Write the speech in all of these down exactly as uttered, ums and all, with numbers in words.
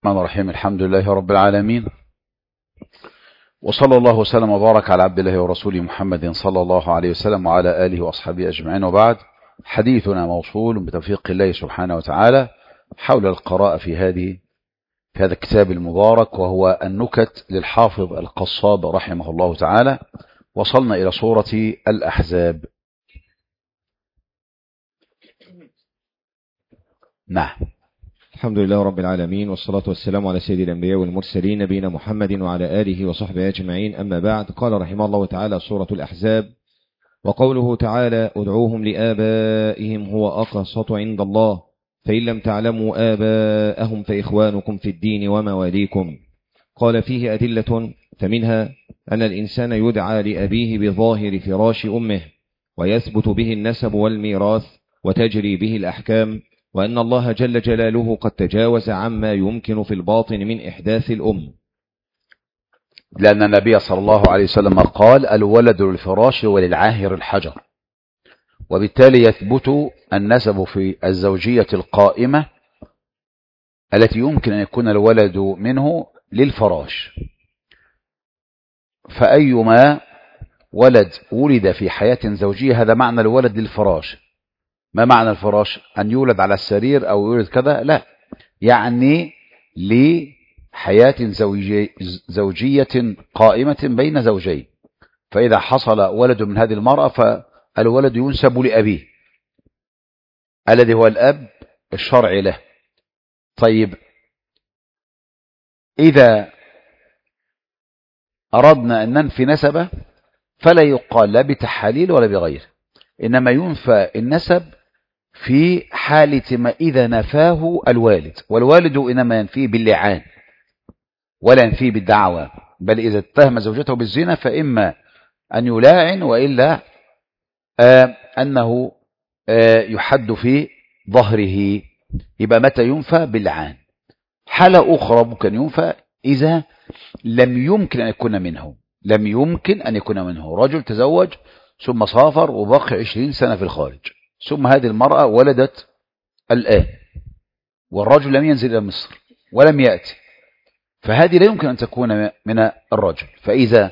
الرحمن الرحيم. الحمد لله رب العالمين، وصلى الله وسلم وبارك على عبد الله ورسوله محمد صلى الله عليه وسلم وعلى آله وأصحابه أجمعين، وبعد. حديثنا موصول بتوفيق الله سبحانه وتعالى حول القراءة في هذه في هذا الكتاب المبارك، وهو النكت للحافظ القصاب رحمه الله تعالى. وصلنا إلى سورة الأحزاب. نعم. الحمد لله رب العالمين، والصلاة والسلام على سيد الأنبياء والمرسلين نبينا محمد وعلى آله وصحبه أجمعين، أما بعد. قال رحمه الله تعالى: سورة الأحزاب. وقوله تعالى: ادعوهم لآبائهم هو أقسط عند الله فإن لم تعلموا آباءهم فإخوانكم في الدين ومواليكم. قال: فيه أدلة، فمنها أن الإنسان يدعى لأبيه بظاهر فراش أمه، ويثبت به النسب والميراث وتجري به الأحكام، وأن الله جل جلاله قد تجاوز عما يمكن في الباطن من إحداث الأم، لأن النبي صلى الله عليه وسلم قال: الولد للفراش وللعاهر الحجر. وبالتالي يثبت النسب في الزوجية القائمة التي يمكن أن يكون الولد منه للفراش. فأيما ولد ولد في حياة زوجية هذا معنى الولد للفراش. ما معنى الفراش؟ أن يولد على السرير أو يولد كذا؟ لا، يعني لحياة زوجية, زوجية قائمة بين زوجين. فإذا حصل ولد من هذه المرأة فالولد ينسب لأبيه الذي هو الأب الشرعي له. طيب، إذا أردنا أن ننفي نسبه فلا يقال لا بتحاليل ولا بغيره، إنما ينفى النسب في حالة ما إذا نفاه الوالد، والوالد إنما ينفيه باللعان ولا ينفيه بالدعوى، بل إذا اتهم زوجته بالزنا فإما أن يلاعن وإلا آه أنه آه يحد في ظهره. يبقى متى ينفى؟ باللعان. حالة أخرى ممكن ينفى إذا لم يمكن أن يكون منه لم يمكن أن يكون منه رجل تزوج ثم سافر وبقي عشرين سنة في الخارج، ثم هذه المرأة ولدت الآن والرجل لم ينزل إلى مصر ولم يأتي، فهذه لا يمكن أن تكون من الرجل. فإذا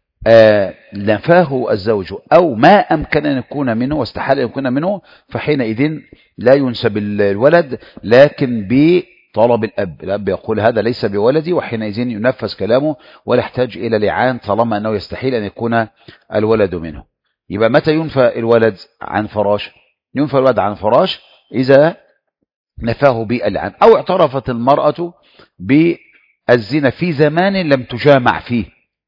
آه نفاه الزوج أو ما أمكن أن يكون منه واستحال أن يكون منه فحينئذ لا ينسب الولد، لكن بطلب الأب. الأب يقول هذا ليس بولدي، وحينئذ ينفذ كلامه ولا يحتاج إلى لعان طالما أنه يستحيل أن يكون الولد منه. يبقى متى ينفى الولد عن فراش؟ ينفى الولد عن فراش إذا نفاه باللعان، أو اعترفت المرأة بالزنا في زمان لم تجامع فيه،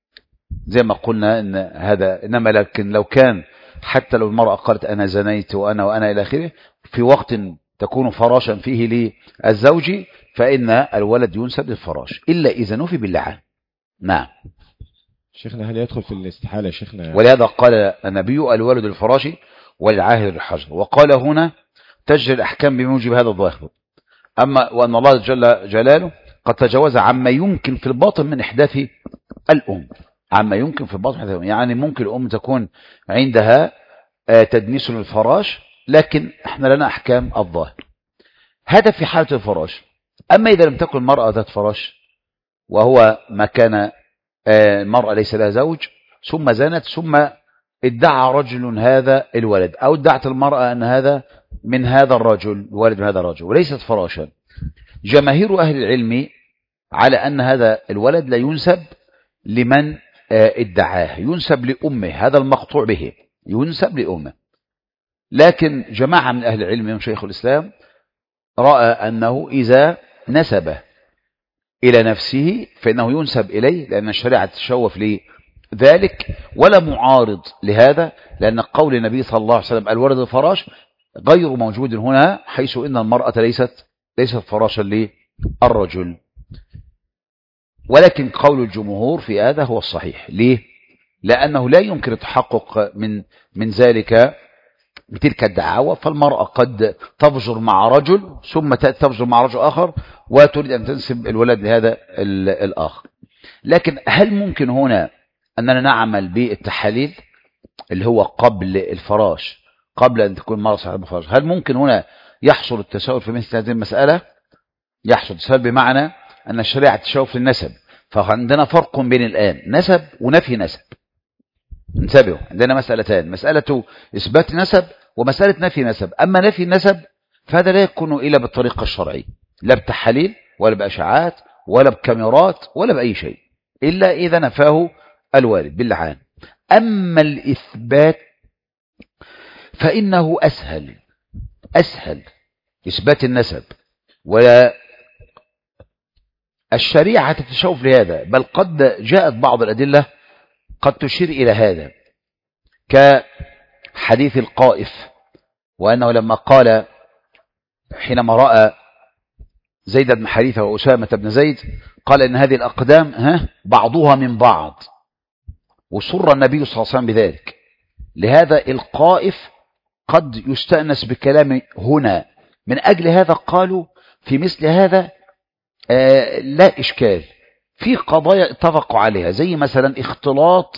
زي ما قلنا إن هذا. إنما لكن لو كان حتى لو المرأة قالت أنا زنيت وأنا وأنا إلى آخره في وقت تكون فراشا فيه للزوج فإن الولد ينسب للفراش إلا إذا نفي باللعان. نعم. شيخنا، هل يدخل في الاستحالة شيخنا؟ ولهذا قال النبي: الولد الفراش والعاهر الحجر. وقال هنا: تجري الأحكام بموجب هذا الظاهر. أما وأن الله جل جلاله قد تجاوز عما يمكن في الباطن من إحداث الأم. عما يمكن في الباطن من إحداث الأم، يعني ممكن الأم تكون عندها تدنيس للفراش، لكن احنا لنا أحكام الظاهر. هذا في حالة الفراش. أما إذا لم تكن المرأة ذات فراش وهو ما كان المرأة ليس لها زوج ثم زنت ثم ادعى رجل هذا الولد، أو ادعت المرأة أن هذا من هذا الرجل ولد من هذا الرجل وليست فراشا، جماهير أهل العلم على أن هذا الولد لا ينسب لمن ادعاه، ينسب لأمه، هذا المقطوع به ينسب لأمه. لكن جماعة من أهل العلم من شيخ الإسلام رأى أنه إذا نسب إلى نفسه فإنه ينسب إليه، لأن الشريعة تشوف لذلك، ولا معارض لهذا، لأن قول النبي صلى الله عليه وسلم الولد الفراش غير موجود هنا، حيث إن المرأة ليست ليست فراشا للرجل. ولكن قول الجمهور في هذا هو الصحيح. ليه؟ لأنه لا يمكن التحقق من من ذلك بتلك الدعاوى. فالمرأة قد تفجر مع رجل ثم تفجر مع رجل آخر وتريد أن تنسب الولد لهذا الآخر. لكن هل ممكن هنا أننا نعمل بالتحاليل اللي هو قبل الفراش، قبل أن تكون المرأة صاحبة الفراش؟ هل ممكن هنا يحصل التساؤل في مثل هذه المسألة؟ يحصل التساؤل بمعنى أن الشريعة تشوف للنسب، فعندنا فرق بين الآن نسب ونفي نسب. انتبهوا، عندنا مسألتان، مسألة إثبات نسب ومسألة نفي نسب. أما نفي النسب فهذا لا يكون إلا بالطريقة الشرعية، لا بتحاليل ولا بأشعاعات ولا بكاميرات ولا بأي شيء، إلا إذا نفاه الوالد باللعان. أما الإثبات فإنه أسهل أسهل إثبات النسب، ولا الشريعة تتشوف لهذا، بل قد جاءت بعض الأدلة قد تشير إلى هذا، كحديث القائف، وأنه لما قال حينما رأى زيد بن حارثة وأسامة بن زيد قال إن هذه الأقدام ها بعضها من بعض، وسر النبي صلى الله عليه وسلم بذلك. لهذا القائف قد يستأنس بكلام هنا، من أجل هذا قالوا في مثل هذا آه لا إشكال في قضايا اتفقوا عليها، زي مثلا اختلاط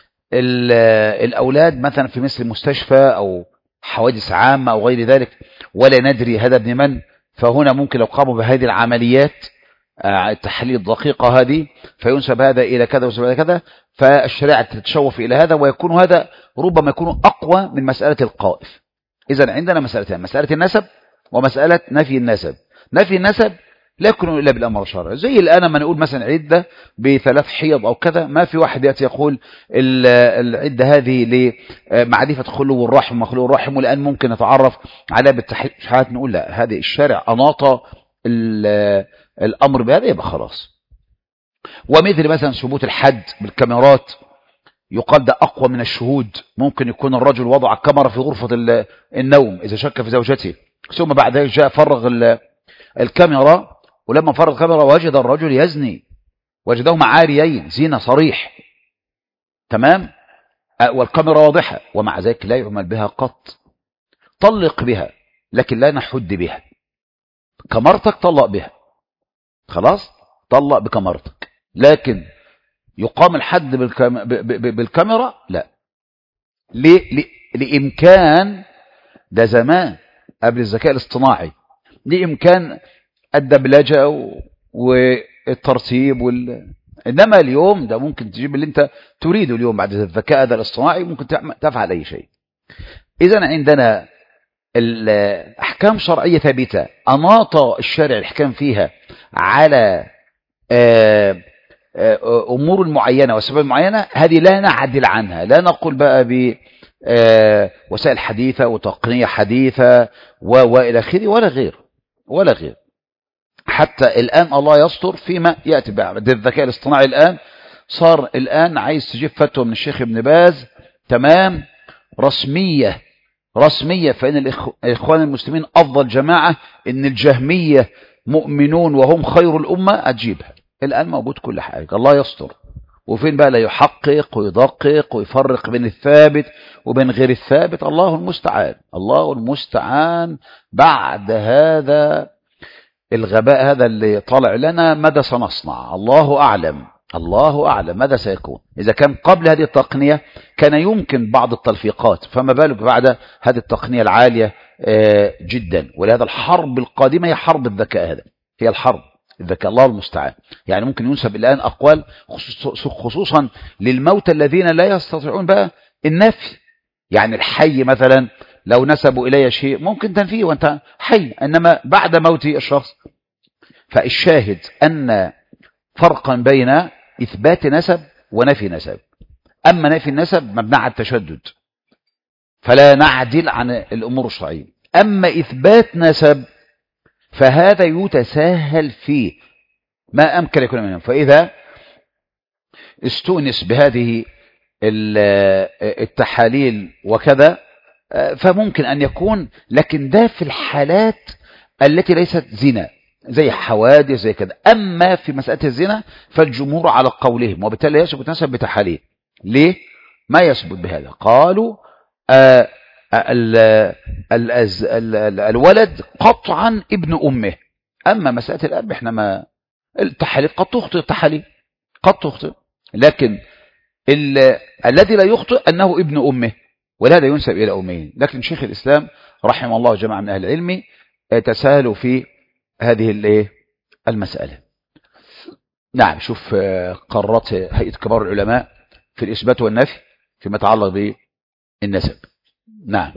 الأولاد مثلا في مثل مستشفى أو حوادث عامة أو غير ذلك، ولا ندري هذا ابن من، فهنا ممكن لو قاموا بهذه العمليات التحليل الدقيقة هذه فينسب هذا إلى كذا وينسب إلى كذا، فالشريعة تتشوف إلى هذا، ويكون هذا ربما يكون أقوى من مسألة القائف. إذن عندنا مسألتين، مسألة النسب ومسألة نفي النسب. نفي النسب لا يكون إلا بالأمر الشرعي، زي الآن لما نقول مثلا عدة بثلاث حيض أو كذا، ما في واحد يأتي يقول العدة هذه لمعرفة خلو الرحم وخلو الرحم، والآن ممكن نتعرف على بالتحقيقات، نقول لا، هذه الشارع أناط الأمر بهذا، يبقى خلاص. ومثل مثلا ثبوت الحد بالكاميرات، يقال ده أقوى من الشهود. ممكن يكون الرجل وضع كاميرا في غرفة النوم إذا شك في زوجته، ثم بعد ذلك جاء فرغ الكاميرا، ولما فرغ الكاميرا وجد الرجل يزني، وجدهما عاريين، زينة صريح، تمام، والكاميرا واضحة، ومع ذلك لا يعمل بها قط. طلق بها لكن لا نحد بها، كاميرتك طلق بها، خلاص طلق بكاميرتك، لكن يقام الحد بالكاميرا لا. ليه؟ لإمكان، ده زمان قبل الذكاء الاصطناعي، لإمكان الدبلجة والترتيب وال... إنما اليوم ده ممكن تجيب اللي أنت تريده اليوم بعد الذكاء هذا الاصطناعي، ممكن تفعل أي شيء. إذن عندنا الأحكام شرعية ثابتة، أناط الشارع الحكام فيها على أمور معينة وسبب معينة، هذه لا نعدل عنها، لا نقول بقى بوسائل حديثة وتقنية حديثة وإلى آخره، ولا غير ولا غير. حتى الآن الله يستر فيما يأتي بعد الذكاء الاصطناعي، الآن صار الآن عايز تجيب فتوى من الشيخ ابن باز، تمام، رسمية رسمية، فإن الإخوان المسلمين أفضل جماعة، إن الجهمية مؤمنون وهم خير الأمة، أجيبها. الآن موجود كل حاجة، الله يستر. وفين بقى لا يحقق ويدقق ويفرق بين الثابت وبين غير الثابت، الله المستعان الله المستعان. بعد هذا الغباء هذا اللي طالع لنا، ماذا سنصنع؟ الله أعلم الله أعلم ماذا سيكون. إذا كان قبل هذه التقنية كان يمكن بعض التلفيقات، فما بالك بعد هذه التقنية العالية جدا. ولهذا الحرب القادمة هي حرب الذكاء، هذا هي الحرب الذكاء، الله المستعان. يعني ممكن ينسب الآن أقوال خصوصا للموتى الذين لا يستطيعون بقى النفي. يعني الحي مثلا لو نسبوا إلي شيء ممكن تنفيه وانت حي، إنما بعد موت الشخص. فالشاهد أن فرقا بين إثبات نسب ونفي نسب. أما نفي النسب مبنى على التشدد، فلا نعدل عن الأمور الشرعية. أما إثبات نسب فهذا يتساهل فيه ما أمكن يكون منهم. فإذا استؤنس بهذه التحاليل وكذا فممكن أن يكون، لكن ده في الحالات التي ليست زنا، زي حوادث زي كذا. أما في مسألة الزنا فالجمهور على قولهم، وبالتالي يثبت نسب بتحاليل. ليه؟ ما يثبت بهذا. قالوا آه ال ال ال الولد قطعا ابن أمه. أما مسألة الأب احنا ما التحاليل قد تخطئ، التحاليل قد تخطئ، لكن الذي لا يخطئ أنه ابن أمه، ولهذا ينسب إلى أمه. لكن شيخ الإسلام رحمه الله جماعة من أهل العلم تساهلوا في هذه المسألة. نعم. شوف قررت هيئة كبار العلماء في الإثبات والنفي فيما يتعلق بالنسب. نعم.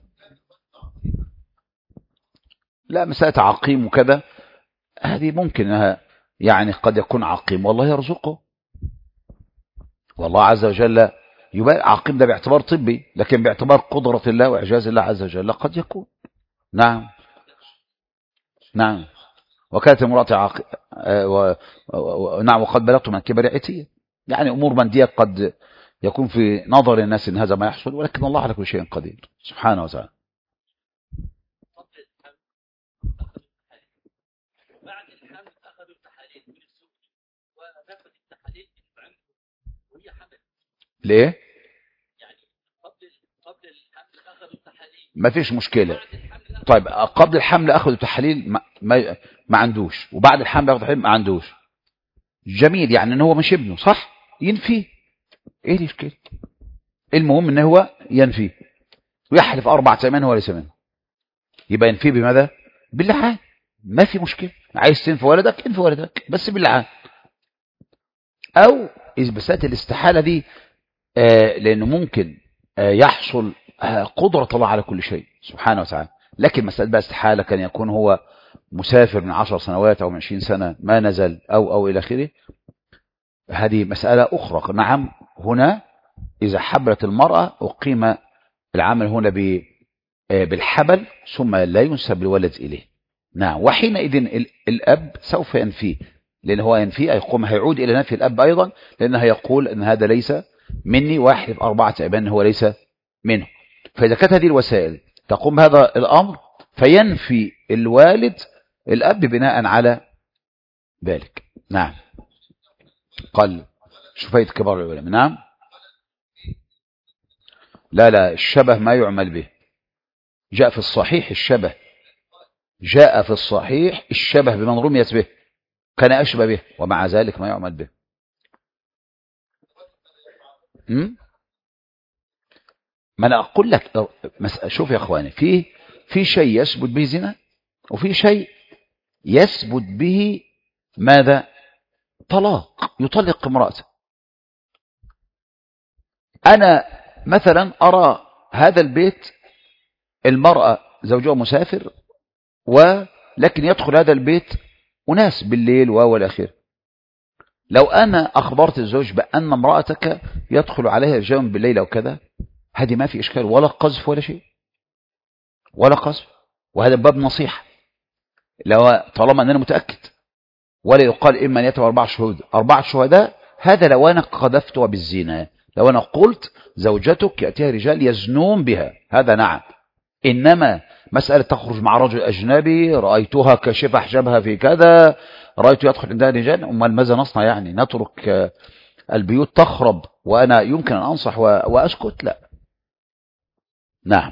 لا، مسألة عقيم وكذا هذه ممكن انها يعني قد يكون عقيم والله يرزقه، والله عز وجل يبقى عقيم ده باعتبار طبي، لكن باعتبار قدرة الله وإعجاز الله عز وجل قد يكون. نعم نعم. وكانت امرأتي عاق... و... و... نعم وقد بلغت من كبر عتية، يعني أمور مادية قد يكون في نظر الناس إن هذا ما يحصل، ولكن الله على كل شيء قدير سبحانه وتعالى. ليه؟ ما فيش مشكلة. طيب قبل الحمل أخذوا تحاليل ما, ما, ما عندوش، وبعد الحمل أخذوا تحاليل ما عندوش. جميل، يعني ان هو مش ابنه صح، ينفيه. ايه الاشكال؟ المهم ان هو ينفيه ويحلف اربع ايمان هو ليس منه، يبقى ينفيه بماذا؟ باللعان. ما في مشكله، عايز تنفي ولدك انفي ولدك بس باللعان. او اثبات الاستحاله دي آه لانه ممكن آه يحصل آه قدره الله على كل شيء سبحانه وتعالى، لكن مساله بقى استحاله كان يكون هو مسافر من عشر سنوات او من عشرين سنه ما نزل او او الى اخره، هذه مسألة أخرى. نعم، هنا إذا حبلت المرأة أقيم العمل هنا بالحبل ثم لا ينسب الولد إليه. نعم، وحينئذ الأب سوف ينفيه، لأن هو ينفيه يقوم هيعود إلى نفي الأب أيضا، لأنه يقول أن هذا ليس مني، واحد أربعة أبان هو ليس منه. فإذا كانت هذه الوسائل تقوم بهذا الأمر فينفي الوالد الأب بناء على ذلك. نعم. قال شفية كبار العلماء. نعم. لا لا، الشبه ما يعمل به، جاء في الصحيح الشبه، جاء في الصحيح الشبه بمن رميت به كان أشبه به، ومع ذلك ما يعمل به. م? ما أنا أقول لك شوف يا أخواني، في في شيء يثبت به زنا، وفي شيء يثبت به ماذا؟ طلاق، يطلق امرأته. أنا مثلا أرى هذا البيت المرأة زوجها مسافر، ولكن يدخل هذا البيت أناس بالليل وأول آخر. لو أنا أخبرت الزوج بأن امرأتك يدخل عليها رجال بالليل أو كذا، هذه ما في إشكال، ولا قذف ولا شيء، ولا قذف، وهذا باب نصيحة لو طالما أننا متأكد. ولا يقال إما أن يتبع أربع شهود أربع شهداء، هذا لو أنا قذفتها بالزنا، لو أنا قلت زوجتك يأتيها رجال يزنون بها، هذا نعم. إنما مسألة تخرج مع رجل أجنبي، رأيتها كاشفة حجابها في كذا، رأيت يدخل عندها رجال، أمال ماذا نصنع؟ يعني نترك البيوت تخرب وأنا يمكن أن أنصح وأسكت؟ لا. نعم.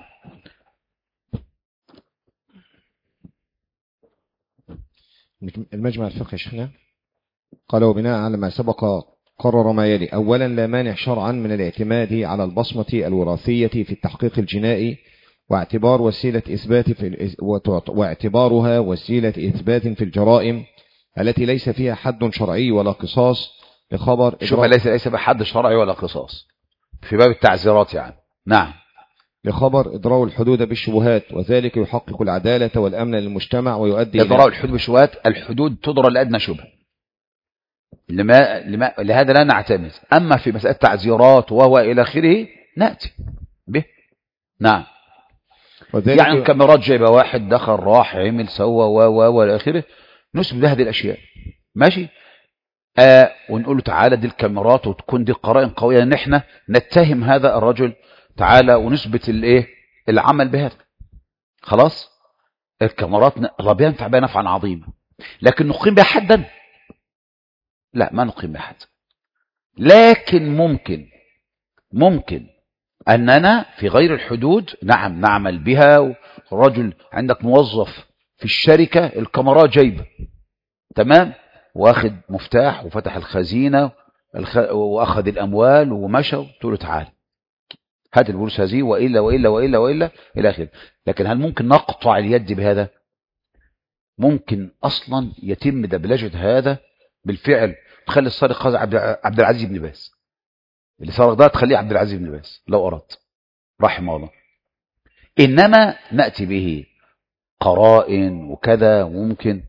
المجمع الفقهي شيخنا قال وبناء على ما سبق قرر ما يلي: أولا، لا مانع شرعا من الاعتماد على البصمة الوراثية في التحقيق الجنائي، واعتبار وسيلة إثبات في واعتبارها وسيلة إثبات في الجرائم التي ليس فيها حد شرعي ولا قصاص، لخبر شوف ليس ليس بحد شرعي ولا قصاص في باب التعزيرات يعني. نعم. لخبر إضراء الحدود بالشبهات، وذلك يحقق العدالة والأمن للمجتمع ويؤدي إضراء الحدود بالشبهات، الحدود تضرى لأدنى شبهة، لما لما لهذا لا نعتمد. أما في مسألة تعزيرات وهو إلى آخره نأتي به. نعم. يعني كاميرات جايبه واحد دخل راح عمل سوى و و والى اخره، نثبت هذه الاشياء ماشي، آه ونقول له تعالى دي الكاميرات، وتكون دي قرائن قويه ان احنا نتهم هذا الرجل، تعالى ونثبت الايه العمل بهذا. خلاص الكاميرات الله بينفع بها نفعا عظيما، لكن نقيم بها حدا؟ لا، ما نقيم بها حدا. لكن ممكن ممكن أننا في غير الحدود نعم نعمل بها. رجل عندك موظف في الشركة الكاميرات جايبه تمام، واخد مفتاح وفتح الخزينة وأخذ الأموال ومشى، تقول له تعال هات الفلوس هذه وإلا وإلا وإلا وإلا إلى آخره. لكن هل ممكن نقطع اليد بهذا؟ ممكن أصلا يتم دبلجة هذا بالفعل تخلي السارق عبد العزيز بن باز، اللي سرق ده تخليه عبد العزيز بن باز لو أردت رحمه الله. إنما نأتي به قرائن وكذا ممكن،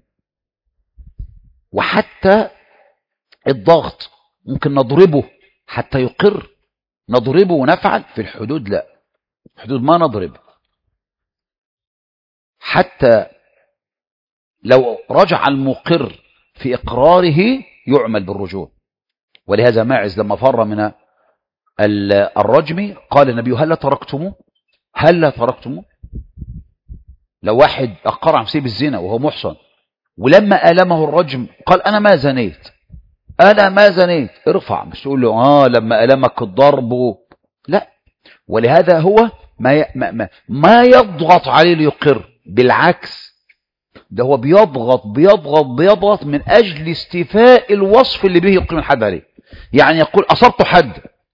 وحتى الضغط ممكن نضربه حتى يقر، نضربه ونفعل. في الحدود لا، الحدود ما نضرب، حتى لو رجع المقر في إقراره يعمل بالرجوع. ولهذا ماعز لما فر من الرجم قال النبي هل تركتموه، هل تركتموه. لو واحد أقر عن سيب الزنا وهو محصن ولما ألمه الرجم قال أنا ما زنيت، أنا ما زنيت، ارفع، مش تقول له آه لما ألمك الضرب، لا. ولهذا هو ما ما ما يضغط عليه ليقر، بالعكس ده هو بيضغط بيضغط بيضغط من أجل استيفاء الوصف اللي به يقيم الحد عليه. يعني يقول أصبت حد،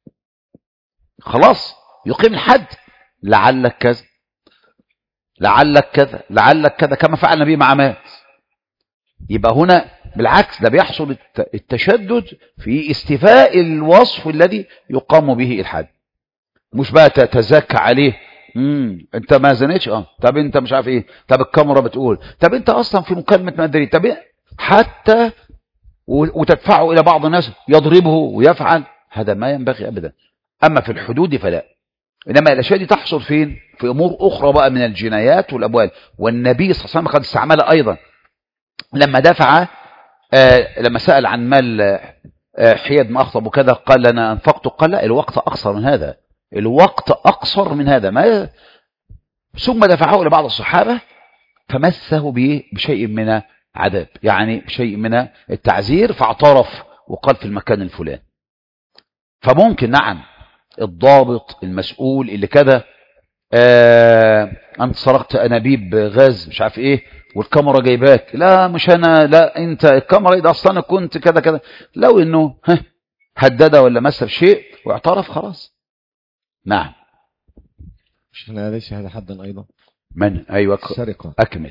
خلاص يقيم الحد، لعلك كذا لعلك كذا لعلك كذا، كما فعل النبي مع ماعز. يبقى هنا بالعكس ده بيحصل التشدد في استيفاء الوصف الذي يقام به الحد، مش بقى تتزكى عليه. امم انت ما زنيتش، اه طب انت مش عارف ايه، طب الكاميرا بتقول، طب انت اصلا في مكالمه مدري، طب حتى وتدفعه الى بعض الناس يضربه ويفعل، هذا ما ينبغي ابدا. اما في الحدود فلا. انما الاشياء دي تحصل فين؟ في امور اخرى بقى من الجنايات والابوال. والنبي صلى الله عليه وسلم قد استعملها ايضا لما دفع، آه لما سأل عن مال آه حياد ما أخطب وكذا، قال لنا أنفقت، قال لا الوقت أقصر من هذا، الوقت أقصر من هذا ما. ثم دفعه لبعض الصحابة فمسه بشيء من عذاب، يعني بشيء من التعزير، فاعترف وقال في المكان الفلاني. فممكن نعم الضابط المسؤول اللي كذا، آه أنت سرقت أنابيب غاز مش عارف إيه والكاميرا جايباك، لا مش انا، لا انت الكاميرا ده اصلا كنت كذا كذا، لو انه هدده ولا مس بشيء واعترف خلاص. نعم. مش احنا ليس هذا حدا ايضا من ايوه السرقه اكمل.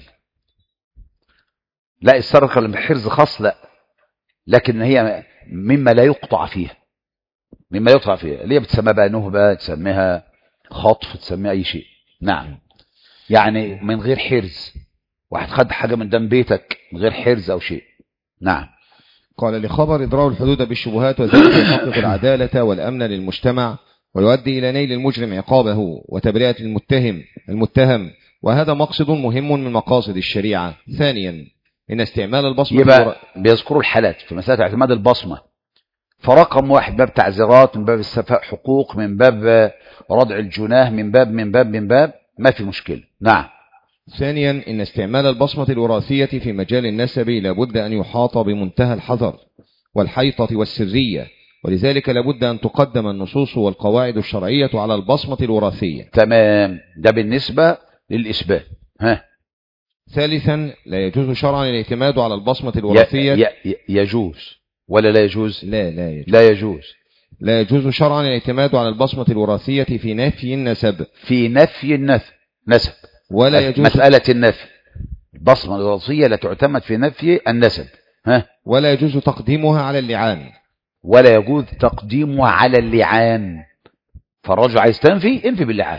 لا السرقه الحرز خاص، لا، لكن هي مما لا يقطع فيها، مما يقطع فيها اللي هي بتسمى بقى نهبه، تسميها خطف، تسميها اي شيء. نعم. يعني من غير حرز، واحد خد حاجة من دم بيتك من غير حرز أو شيء. نعم. قال لخبر إضرار الحدود بالشبهات وذلك يحقق العدالة والأمن للمجتمع ويؤدي إلى نيل المجرم عقابه وتبرئة المتهم المتهم وهذا مقصد مهم من مقاصد الشريعة. ثانيا إن استعمال البصمة يبقى بيذكروا الحالات في مسألة اعتماد البصمة، فرقم واحد باب تعزيرات، من باب استيفاء حقوق، من باب ردع الجناه، من باب من باب من باب ما في مشكلة. نعم. ثانيا إن استعمال البصمة الوراثية في مجال النسب لابد أن يحاط بمنتهى الحذر والحيطة والسرية، ولذلك لابد أن تقدم النصوص والقواعد الشرعية على البصمة الوراثية. تمام، ده بالنسبة للإثبات. ها. ثالثا لا يجوز شرعا الاعتماد على البصمة الوراثية. ي... ي... يجوز ولا لا يجوز؟ لا لا يجوز. لا يجوز. لا يجوز شرعا الاعتماد على البصمة الوراثية في نفي النسب. في نفي النسب نسب ولا يجوز مسألة النفي، البصمة الوراثية لا تعتمد في نفي النسب. ها. ولا يجوز تقديمها على اللعان. ولا يجوز تقديمها على اللعان. فالرجل عايز تنفي، انفي باللعان،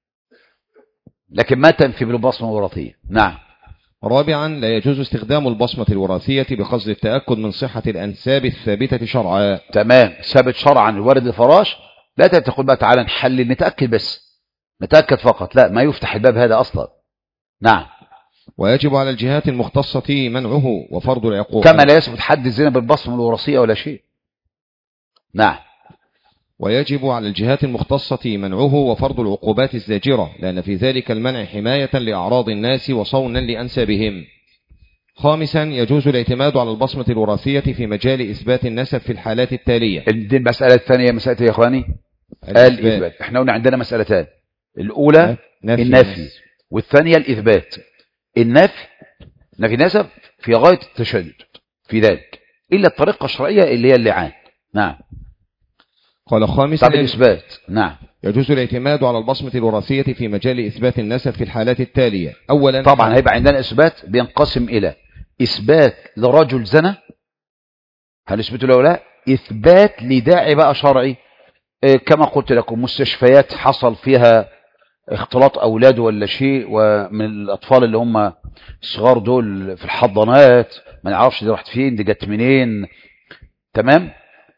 لكن ما تنفي بالبصمة الوراثية. نعم. رابعا لا يجوز استخدام البصمة الوراثية بقصد التأكد من صحة الأنساب الثابتة شرعا. تمام، ثابت شرعا الوارد الفراش، لا تقول بقى تعالى نحلل نتأكد، بس نتأكد فقط، لا، ما يفتح الباب هذا أصلا. نعم. ويجب على الجهات المختصة منعه وفرض العقوبة، كما لا يثبت حد الزنا بالبصمة الوراثية ولا شيء. نعم. ويجب على الجهات المختصة منعه وفرض العقوبات الزاجرة، لأن في ذلك المنع حماية لأعراض الناس وصونا لأنسابهم. خامسا يجوز الاعتماد على البصمة الوراثية في مجال إثبات النسب في الحالات التالية. دي المسألة الثانية، مسألة يا إخواني الإثبات. احنا قلنا عندنا مسألتان، الأولى نفي النفي والثانية الإثبات. النفي نفي نسب في غاية التشدد في ذلك، إلا الطريقة الشرعية اللي هي اللعان. نعم. قال خامسا طب الإثبات. نعم. يجوز الاعتماد على البصمة الوراثية في مجال إثبات النسب في الحالات التالية. أولا طبعا هيبقى عندنا إثبات بينقسم إلى إثبات لرجل زنا، هنثبته له لا؟ إثبات لداعي بقى شرعي، كما قلت لكم مستشفيات حصل فيها اختلاط أولاد ولا شيء، ومن الأطفال اللي هم الصغار دول في الحضانات ما نعرفش دي راحت فين دي جت منين. تمام.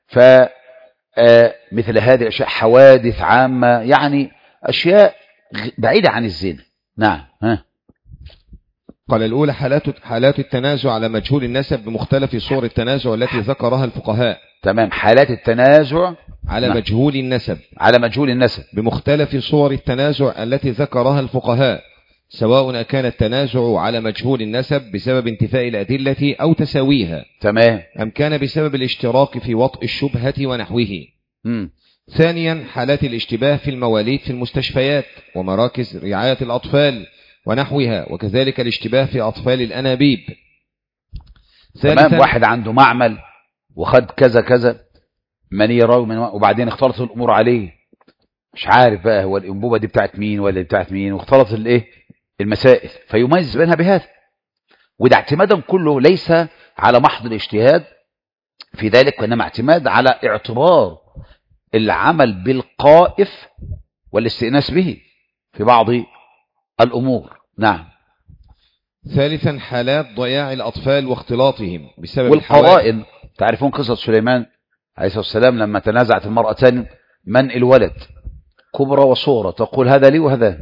فمثل هذه الأشياء حوادث عامة، يعني أشياء بعيدة عن الزنا. نعم. ها. قال الأولى حالات حالات التنازع على مجهول النسب بمختلف صور التنازع التي ذكرها الفقهاء. تمام. حالات التنازع على نعم. مجهول النسب على مجهول النسب بمختلف صور التنازع التي ذكرها الفقهاء، سواء كان التنازع على مجهول النسب بسبب انتفاء الأدلة أو تساويها. تمام. أم كان بسبب الاشتراك في وطء الشبهة ونحوه. م. ثانيا حالات الاشتباه في المواليد في المستشفيات ومراكز رعاية الأطفال ونحوها، وكذلك الاشتباه في أطفال الأنابيب. تمام. واحد عنده معمل وخد كذا كذا من يراوي من وبعدين اختلطت الأمور عليه، مش عارف بقى هو الأنبوبة دي بتاعت مين ولا بتاعت مين، واختلطت الايه المسائل، فيميز بينها بهذا. وده اعتمادا كله ليس على محض الاجتهاد في ذلك، وإنما اعتماد على اعتبار العمل بالقائف والاستئناس به في بعض الأمور. نعم. ثالثا حالات ضياع الأطفال واختلاطهم بسبب والقرائن. تعرفون قصة سليمان عليه الصلاة والسلام لما تنازعت المرأتان من الولد كبرى وصغرى، تقول هذا لي وهذا.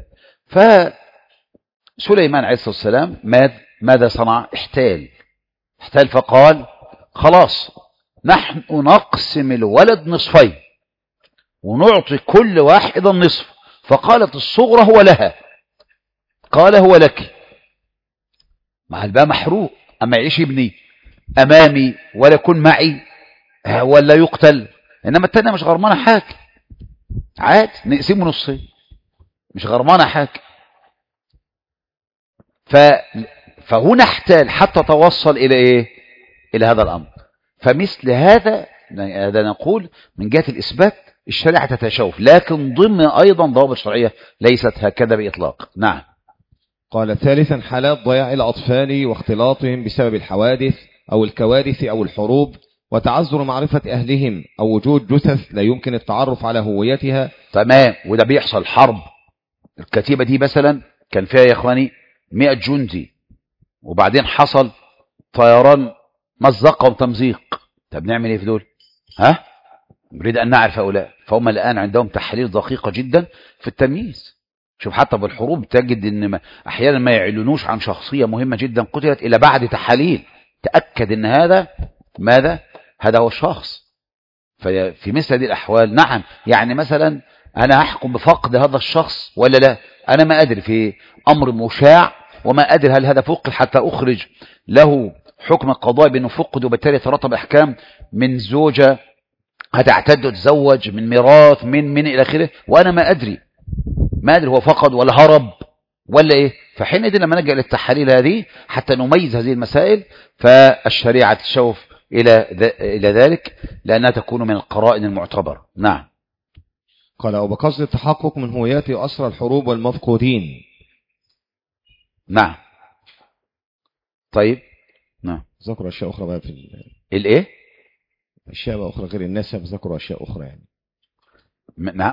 فسليمان عليه الصلاة والسلام ماذا صنع؟ احتال احتال فقال خلاص نحن نقسم الولد نصفين ونعطي كل واحدة نصف. فقالت الصغرى هو لها، قال هو لك. مع الباء محروق، أما يعيش ابني أمامي ولا يكون معي ولا يقتل، إنما التانية مش غرمانة حاجة، عاد نقسمه نصين، مش غرمانة حاجة. ف... فهنا احتال حتى توصل إلى إيه؟ إلى هذا الأمر. فمثل هذا هذا نقول من جهة الإثبات الشريعة تتشوف، لكن ضمن أيضا ضوابط شرعية ليست هكذا بإطلاق. نعم. قال ثالثا حالات ضياع الأطفال واختلاطهم بسبب الحوادث أو الكوارث أو الحروب، وتعذر معرفة أهلهم أو وجود جثث لا يمكن التعرف على هويتها. تمام. وده بيحصل حرب، الكتيبة دي مثلا كان فيها يا إخواني مئة جندي، وبعدين حصل طيران مزقة وتمزيق. طب نعمل ايه في دول؟ ها؟ نريد أن نعرف هؤلاء. فهم الآن عندهم تحاليل دقيقة جدا في التمييز. شوف حتى بالحروب تجد ان ما احيانا ما يعلنوش عن شخصية مهمة جدا قتلت الا بعد تحاليل تأكد ان هذا ماذا؟ هذا هو الشخص. ففي مثل هذه الأحوال نعم، يعني مثلا أنا أحكم بفقد هذا الشخص ولا لا؟ أنا ما أدري في أمر مشاع، وما أدري هل هذا فقد حتى أخرج له حكم القضاء بأنه فقد، وبالتالي ترتب أحكام من زوجة هتعتد وتزوج، من ميراث، من من إلى آخره، وأنا ما أدري ما أدري هو فقد ولا هرب ولا إيه. فحين دي لما نجي للتحاليل هذه حتى نميز هذه المسائل، فالشريعة تشوف إلى إلى ذلك لأنها تكون من القرائن المعتبرة. نعم. قال أو بقصد التحقق من هويات أسرى الحروب والمفقودين. نعم. طيب. نعم. ذكروا أشياء أخرى بقى في الإيه؟ أشياء بقى أخرى غير النسب، ذكروا أشياء أخرى يعني. نعم.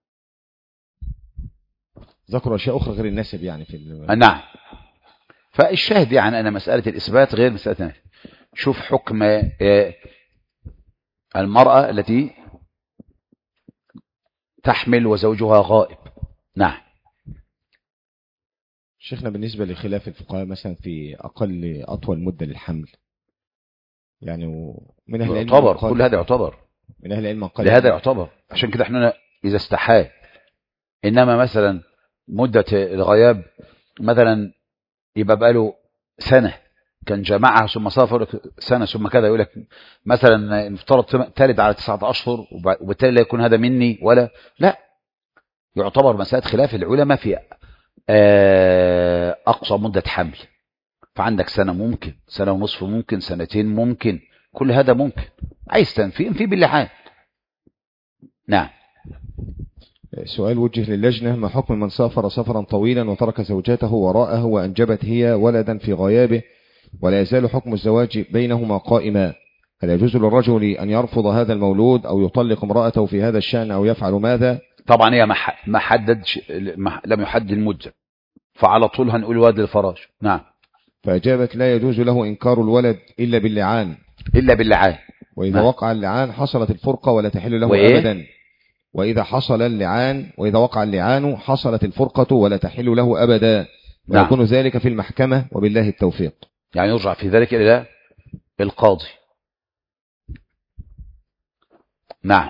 ذكروا أشياء أخرى غير النسب يعني في ال... نعم. فالشاهد يعني أن مسألة الإثبات غير مسألة النسب. شوف حكم المرأة التي تحمل وزوجها غائب. نعم. شيخنا بالنسبة لخلاف الفقهاء مثلا في أقل أطول مدة للحمل، يعني من أهل العلم يعتبر كل هذا يعتبر من أهل العلم قال لهذا يعتبر. عشان كده احنا إذا استحال، إنما مثلا مدة الغياب مثلا يبقى بقاله سنة كان جماعة ثم سافر سنة ثم كذا، يقول لك مثلا نفترض تلد على تسعة أشهر وبالتالي لا يكون هذا مني ولا لا. يعتبر مسألة خلاف العلماء في أقصى مدة حمل. فعندك سنة ممكن، سنة ونصف ممكن، سنتين ممكن، كل هذا ممكن. عايز تنفي انفي باللي حال. نعم. سؤال وجه للجنة: ما حكم من سافر سفرا طويلا وترك زوجته وراءه وأنجبت هي ولدا في غيابه ولا يزال حكم الزواج بينهما قائما؟ هل يجوز للرجل أن يرفض هذا المولود أو يطلق امرأته في هذا الشأن أو يفعل ماذا؟ طبعا هي ما حددش، لم يحدد المدة، فعلى طول هنقول واد الفراش. نعم. فأجابت لا يجوز له إنكار الولد إلا باللعان إلا باللعان وإذا نعم. وقع اللعان حصلت الفرقة ولا تحل له وإيه؟ أبدا. وإذا حصل اللعان وإذا وقع اللعان حصلت الفرقة ولا تحل له أبدا، ويكون نعم. ذلك في المحكمة وبالله التوفيق. يعني يرجع في ذلك إلى القاضي. نعم.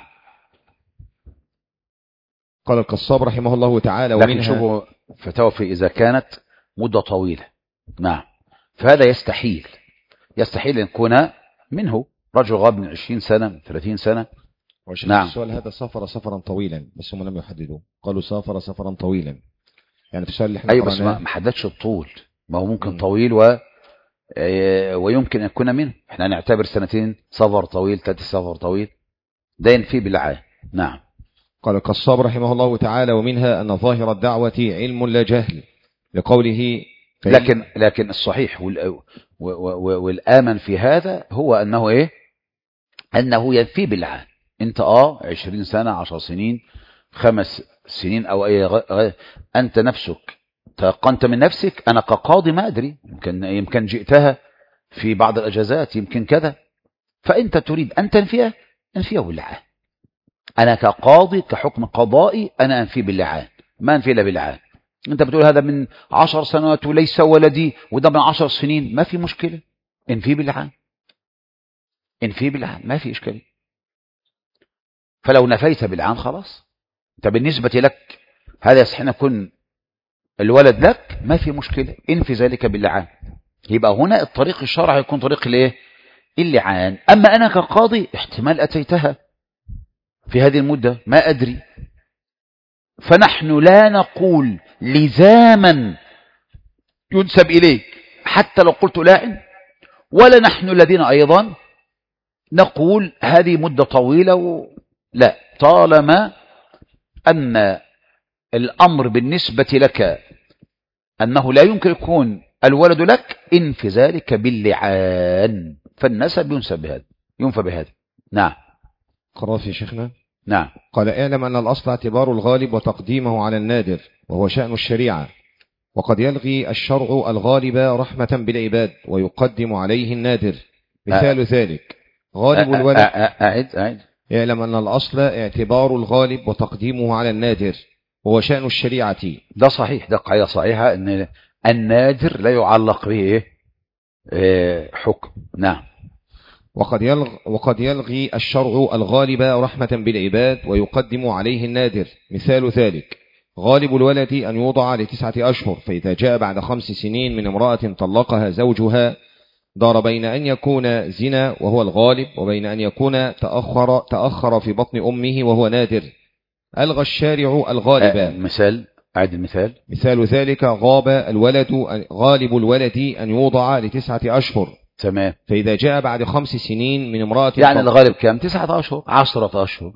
قال القصاب رحمه الله تعالى لكن شوفوا فتاوى في إذا كانت مدة طويلة. نعم. فهذا يستحيل يستحيل أن يكون منه رجل غاب من عشرين سنة من ثلاثين سنة. نعم. السؤال هذا سافر سفرا طويلا بس هم لم يحددوا، قالوا سافر سفرا طويلا، يعني في السؤال اللي احنا أي بس ما حددش الطول، ما هو ممكن م. طويل و... ويمكن أن يكون منه. احنا نعتبر سنتين سفر طويل، ثلاثة سفر طويل، ده ينفي باللعان. نعم. قال القصاب رحمه الله تعالى ومنها أن ظاهر الدعوة علم لا جهل لقوله لكن لكن الصحيح والآمن في هذا هو أنه إيه؟ أنه ينفي باللعان. أنت آه عشرين سنة، عشر سنين، خمس سنين أو أي غ... أنت نفسك تيقنت من نفسك أنا كقاضي ما أدري، يمكن يمكن جئتها في بعض الأجازات، يمكن كذا، فأنت تريد أن تنفيها، انفيه باللعان. أنا كقاضي كحكم قضائي أنا أنفي باللعان، ما أنفي إلا باللعان. أنت بتقول هذا من عشر سنوات وليس ولدي وده من عشر سنين، ما في مشكلة، انفي باللعان، انفي باللعان، ما في إشكالية. فلو نفيت باللعان خلاص، أنت بالنسبة لك هذا يصح أن يكون الولد لك، ما في مشكلة، انفي ذلك باللعان. يبقى هنا الطريق الشرعي يكون طريق الايه؟ اللعان. أما أنا كقاضي احتمال أتيتها في هذه المدة ما أدري، فنحن لا نقول لزاما ينسب إليك حتى لو قلت لاعن، ولا نحن الذين أيضا نقول هذه مدة طويلة و... لا، طالما أن الأمر بالنسبة لك أنه لا يمكن يكون الولد لك، انفي ذلك باللعان، فالنسب ينسب بهذا، ينفى بهذا. نعم. قرأ في شيخنا. نعم. قال اعلم أن الأصل اعتبار الغالب وتقديمه على النادر، وهو شأن الشريعة، وقد يلغي الشرع الغالب رحمة بالعباد ويقدم عليه النادر. مثال أ... ذلك غالب أ... الولد. أعد أعد. اعلم أن الأصل اعتبار الغالب وتقديمه على النادر وهو شأن الشريعة. ده صحيح، ده قاعدة صحيحة أن النادر لا يعلق به إيه؟ إيه حكم. نعم. وقد يلغ وقد يلغي الشرع الغالب رحمة بالعباد ويقدم عليه النادر. مثال ذلك غالب الولد أن يوضع لتسعة أشهر، فإذا جاء بعد خمس سنين من امرأة طلقها زوجها دار بين أن يكون زنا وهو الغالب وبين أن يكون تأخر, تأخر في بطن أمه وهو نادر. ألغى الشارع الغالب. أه مثال أعد المثال. مثال ذلك غاب الولد غالب الولد أن يوضع لتسعة أشهر، تمام، فإذا جاء بعد خمس سنين من امرأة يعني الغالب كم؟ تسعة أشهر، عشرة أشهر،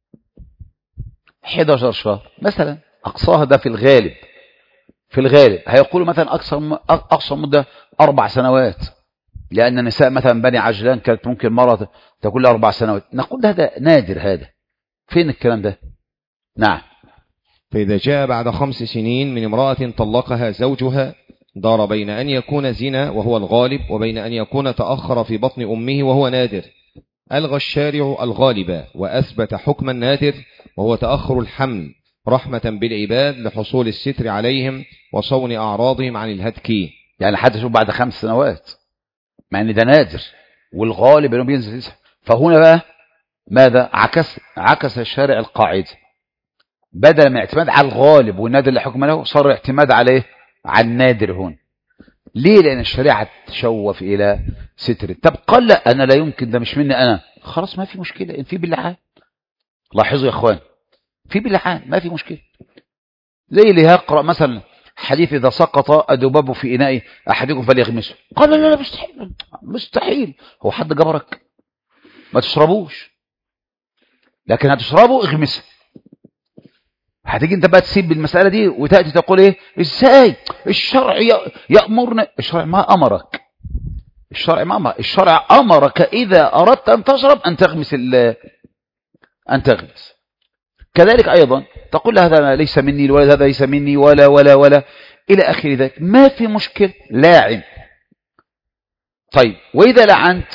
أحد عشر شهر مثلا، أقصاها ده في الغالب. في الغالب هيقولوا مثلا أقصى أقصى مدة أربع سنوات، لأن النساء مثلا بني عجلان كانت ممكن مرة تقول لها أربع سنوات، نقول هذا نادر. هذا فين الكلام ده؟ نعم. فإذا جاء بعد خمس سنين من امرأة طلقها زوجها دار بين أن يكون زنا وهو الغالب وبين أن يكون تأخر في بطن أمه وهو نادر. ألغى الشارع الغالب وأثبت حكم النادر وهو تأخر الحمل رحمة بالعباد لحصول الستر عليهم وصون أعراضهم عن الهتك. يعني حتى شوف بعد خمس سنوات، مع أن ده نادر والغالب أنه بينزل تسعة. فهنا بقى ماذا عكس عكس الشارع القاعدة، بدل من اعتماد على الغالب والنادر اللي حكم له صار اعتماد عليه على النادر هون. ليه؟ لأن الشريعة تشوف إلى ستر. طب قال لا أنا لا يمكن، ده مش مني أنا، خلاص ما في مشكلة، في باللعان. لاحظوا يا إخوان، في باللعان ما في مشكلة. زي اللي يقرأ مثلا حديث إذا سقط الذباب في إناء أحدكم فليغمسه، قال لا لا مستحيل مستحيل، هو حد جبرك؟ ما تشربوش، لكن هتشربوا اغمسه. هتيجي انت بقى تسيب المسألة دي وتأتي تقول ايه؟ ازاي الشرع يأمرنا؟ الشرع ما أمرك، الشرع ما أمر. الشرع أمرك إذا أردت أن تشرب أن تغمس أن تغمس. كذلك أيضا تقول هذا ليس مني الولد، هذا ليس مني ولا ولا ولا إلى آخر ذلك، ما في مشكل، لاعن. طيب وإذا لعنت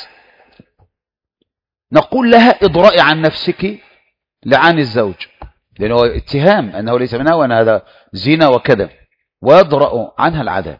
نقول لها اضرئي عن نفسك لعن الزوج، لأنه اتهام أنه ليس منها وأن هذا زنا وكذا، ويضرأ عنها العذاب.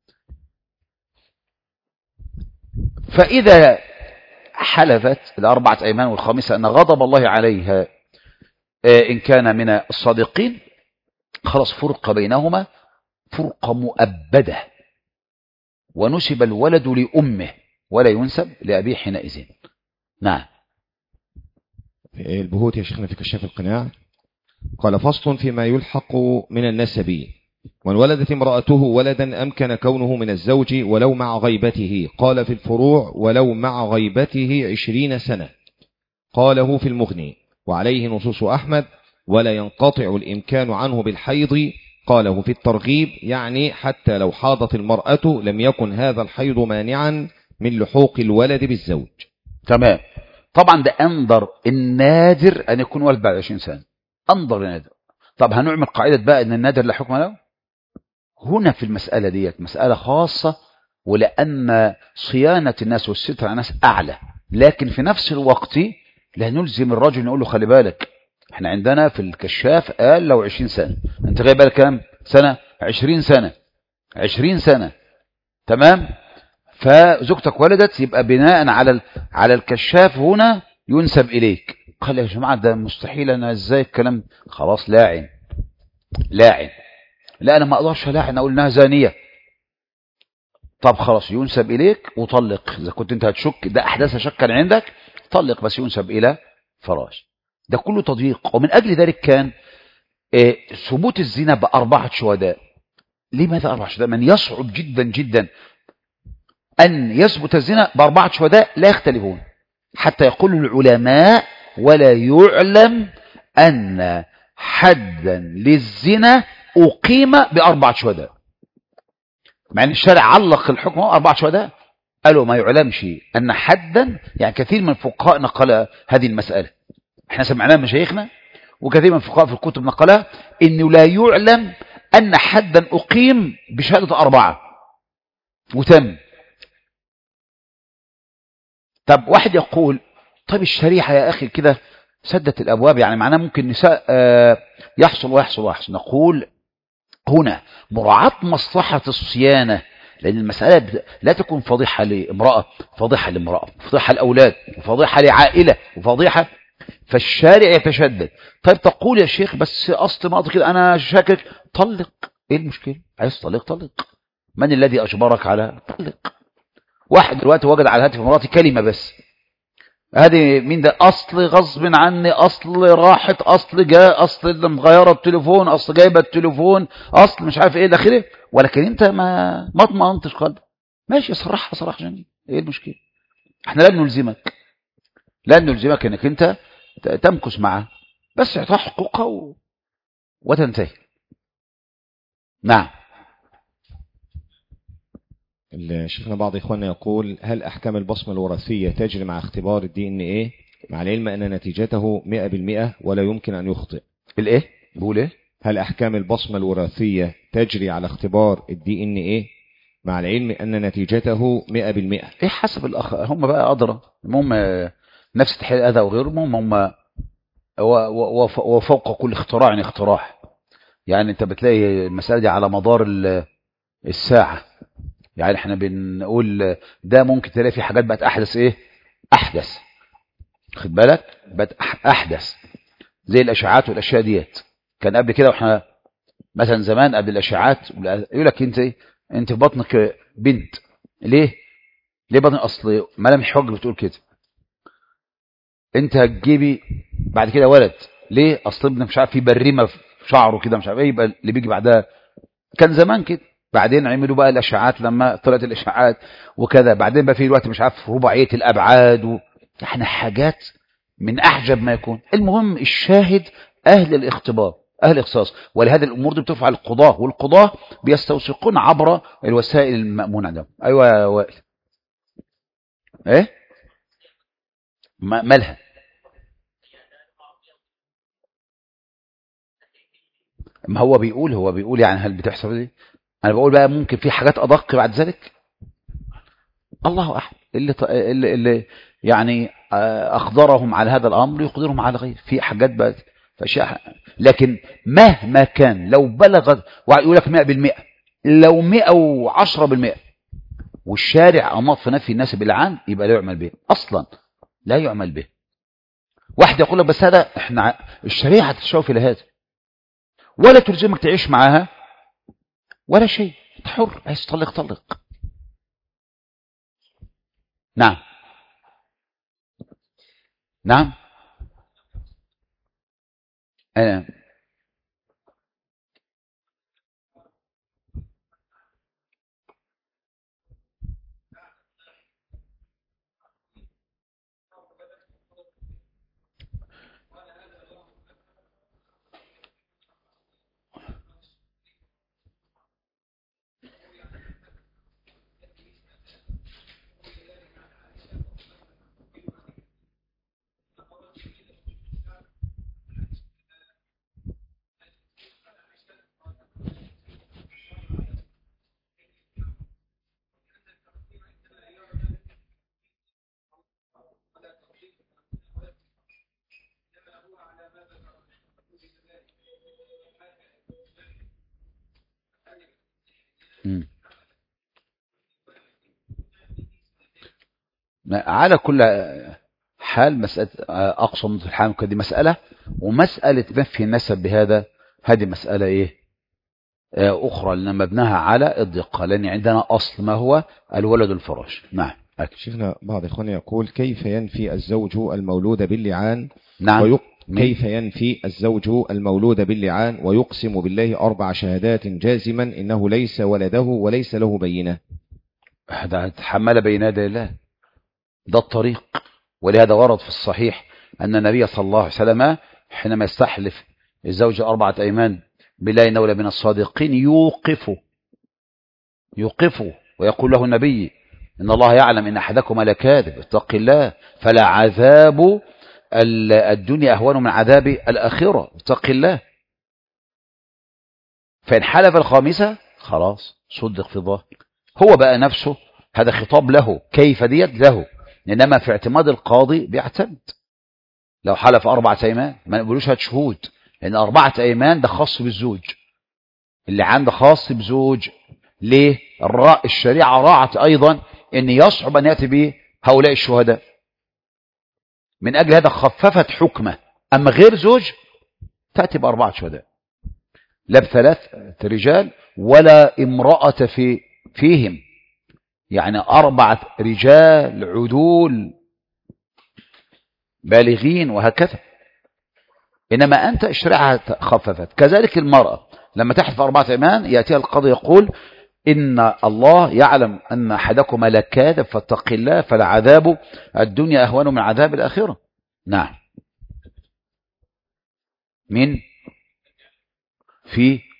فإذا حلفت الأربعة أيمان والخامسة أن غضب الله عليها إن كان من الصادقين، خلاص فرق بينهما فرقة مؤبدة، ونسب الولد لأمه ولا ينسب لأبيه حينئذ. نعم. البهوت يا شيخنا في كشاف القناع قال فصل فيما يلحق من النسب: وان ولدت امرأته ولدا أمكن كونه من الزوج ولو مع غيبته. قال في الفروع: ولو مع غيبته عشرين سنة. قاله في المغني، وعليه نصوص أحمد: ولا ينقطع الإمكان عنه بالحيض. قاله في الترغيب، يعني حتى لو حاضت المرأة لم يكن هذا الحيض مانعا من لحوق الولد بالزوج. تمام. طبعا ده أنظر النادر أن يكون ولد بعد عشرين سنة، أنظر النادر. طب هنعمل قاعدة بقى أن النادر لا حكم له هنا في المسألة ديت، مسألة خاصة، ولأن صيانة الناس والستر على الناس أعلى، لكن في نفس الوقت لا نلزم الرجل نقول له خلي بالك، احنا عندنا في الكشاف قال لو عشرين سنة، انت غير بالك كام سنة؟ عشرين سنة. عشرين سنة تمام. فزوجتك ولدت، يبقى بناء على على الكشاف هنا ينسب إليك. قال يا جماعة ده مستحيل، أنا ازاي الكلام؟ خلاص لاعن لاعن. لا أنا ما أقدرش لاعن أقول إنها زانية. طب خلاص ينسب إليك وطلق، إذا كنت أنت هتشك ده أحداث شكا عندك طلق، بس ينسب إلى فراش. ده كله تضييق. ومن أجل ذلك كان ثبوت الزنا بأربعة شهداء. لماذا أربعة شهداء؟ من يصعب جدا جدا أن يثبت الزنا بأربعة شهداء لا يختلفون، حتى يقول العلماء: ولا يعلم أن حدا للزنا أقيم بأربعة شهداء. مع أن الشارع علق الحكم أربعة شهداء، قالوا ما يعلمش أن حدا، يعني كثير من الفقهاء نقل هذه المسألة، احنا سمعناها من مشايخنا، وكثير من الفقهاء في الكتب نقلها، إنه لا يعلم أن حدا أقيم بشهادة أربعة وتم. طب واحد يقول طيب الشريعة يا أخي كده سدت الأبواب، يعني معناه ممكن نساء يحصل ويحصل ويحصل. نقول هنا مراعاة مصلحة الصيانة، لأن المسألة لا تكون فضيحة لامرأة، فضيحة لامرأة، فضيحة لأولاد، وفضيحة لعائلة، وفضيحة، فالشارع يتشدد. طيب تقول يا شيخ بس أصل ما كده أنا شاكك، طلق، إيه المشكلة؟ عايز طلق طلق، من الذي أجبرك على طلق؟ واحد دلوقتي وجد على هاتف مراتي كلمة بس، هذه مين ده؟ أصل غصب عني، أصل راحت، أصل جاء، أصل مغيرة التليفون، أصل جايبة التليفون، أصل مش عارف إيه داخله، ولكن أنت ما ما اطمئنتش قلبك. ماشي صرحها صراحة جميل، إيه المشكلة؟ إحنا لن نلزمك، لن نلزمك إنك أنت تمكث معه، بس اعطاها حقوقها و... وتنتهي. نعم. شيخنا بعض إخواننا يقول: هل أحكام البصمة الوراثية تجري مع اختبار الدي ان ايه، مع العلم أن نتيجته مئة بالمئة ولا يمكن أن يخطئ؟ الإيه؟ بقول إيه؟ هل أحكام البصمة الوراثية تجري على اختبار الدي ان ايه، مع العلم أن نتيجته مئة بالمئة؟ إيه حسب الأخ، هم بقى أدرى، هم نفس تحليل الأذى وغيرهم، هم وفوق كل اختراع اختراع. يعني أنت بتلاقي المسألة دي على مدار الساعة، يعني احنا بنقول ده ممكن تلاقي في حاجات بقت احدث، ايه احدث، خد بالك، بقت احدث زي الاشعاعات والاشياء ديت. كان قبل كده واحنا مثلا زمان قبل الاشعاعات يقول لك انت انت في بطنك بنت، ليه ليه بطن؟ اصل ملامح حج بتقول كده. انت هتجيبي بعد كده ولد، ليه؟ اصل ابنك مش عارف في بريمه في شعره كده، مش عارف ايه، يبقى اللي بيجي بعدها. كان زمان كده، بعدين عملوا بقى الاشعاعات لما طلعت الاشعاعات وكذا، بعدين بقى في الوقت مش عارف رباعيه الابعاد و... احنا حاجات من احجب ما يكون. المهم الشاهد اهل الاختبار، اهل الاختصاص، ولهذا الامور دي بترفع القضاه، والقضاه بيستوثقون عبر الوسائل المامونه ده. ايوه يا وائل. ايه ما- مالها؟ ما هو بيقول هو بيقول يعني هل بتحصل دي؟ انا بقول بقى ممكن في حاجات ادق بعد ذلك، الله اعلم. اللي ط- اللي, اللي يعني آه، اقدرهم على هذا الامر يقدرهم على غيره في حاجات بقى في اشياء. لكن مهما كان لو بلغت ويقول لك مئة بالمئة، لو مئة وعشرة بالمئة والشارع اناط في نفي الناس بالعام، يبقى لا يعمل به اصلا، لا يعمل به. واحد يقول لك بس هذا احنا ع- الشريعه تشوف الى هذا، ولا تلزمك تعيش معاها ولا شيء، انت حر، عايز تطلق طلق. نعم نعم. انا مم. على كل حال مسألة أقصى من الحال دي مسألة، ومسألة نفي النسب بهذا هذه مسألة إيه آه، أخرى لأن مبناها على الدقة، لأن عندنا أصل ما هو الولد الفراش. نعم أكد. شيخنا بعض إخواننا يقول كيف ينفي الزوج المولود باللعان نعم ويق... مين؟ كيف ينفي الزوج المولود باللعان ويقسم بالله أربع شهادات جازما إنه ليس ولده وليس له بينة؟ هذا تحمل بين يدي الله، ده الطريق. ولهذا ورد في الصحيح أن النبي صلى الله عليه وسلم حينما يستحلف الزوج أربعة أيمان بالله إنه لمن الصادقين يوقفه يوقفه ويقول له النبي إن الله يعلم إن أحدكم لكاذب اتق الله فلا عذاب الدنيا أهون من عذاب الآخرة اتق الله. فإن حلف الخامسة خلاص صدق في الظاهر. هو بقى نفسه هذا خطاب له، كيف ديت له، إنما في اعتماد القاضي بيعتمد. لو حلف أربعة أيمان ما نقولوش هات شهود، لأن أربعة أيمان ده خاص بالزوج، اللي عنده خاص بزوج. ليه؟ الرا... الشريعة راعت أيضا أن يصعب أن يأتي به هؤلاء الشهداء، من أجل هذا خففت حكمه. أما غير زوج تأتي بأربعة شهداء، لا بثلاث رجال ولا امرأة في فيهم، يعني أربعة رجال عدول بالغين وهكذا. إنما أنت الشريعة خففت. كذلك المرأة لما تحلف أربعة أيمان يأتيها القاضي يقول إن الله يعلم أن أحدكم لكاذب فاتق الله فلعذاب الدنيا أهون من عذاب الآخرة. نعم. من في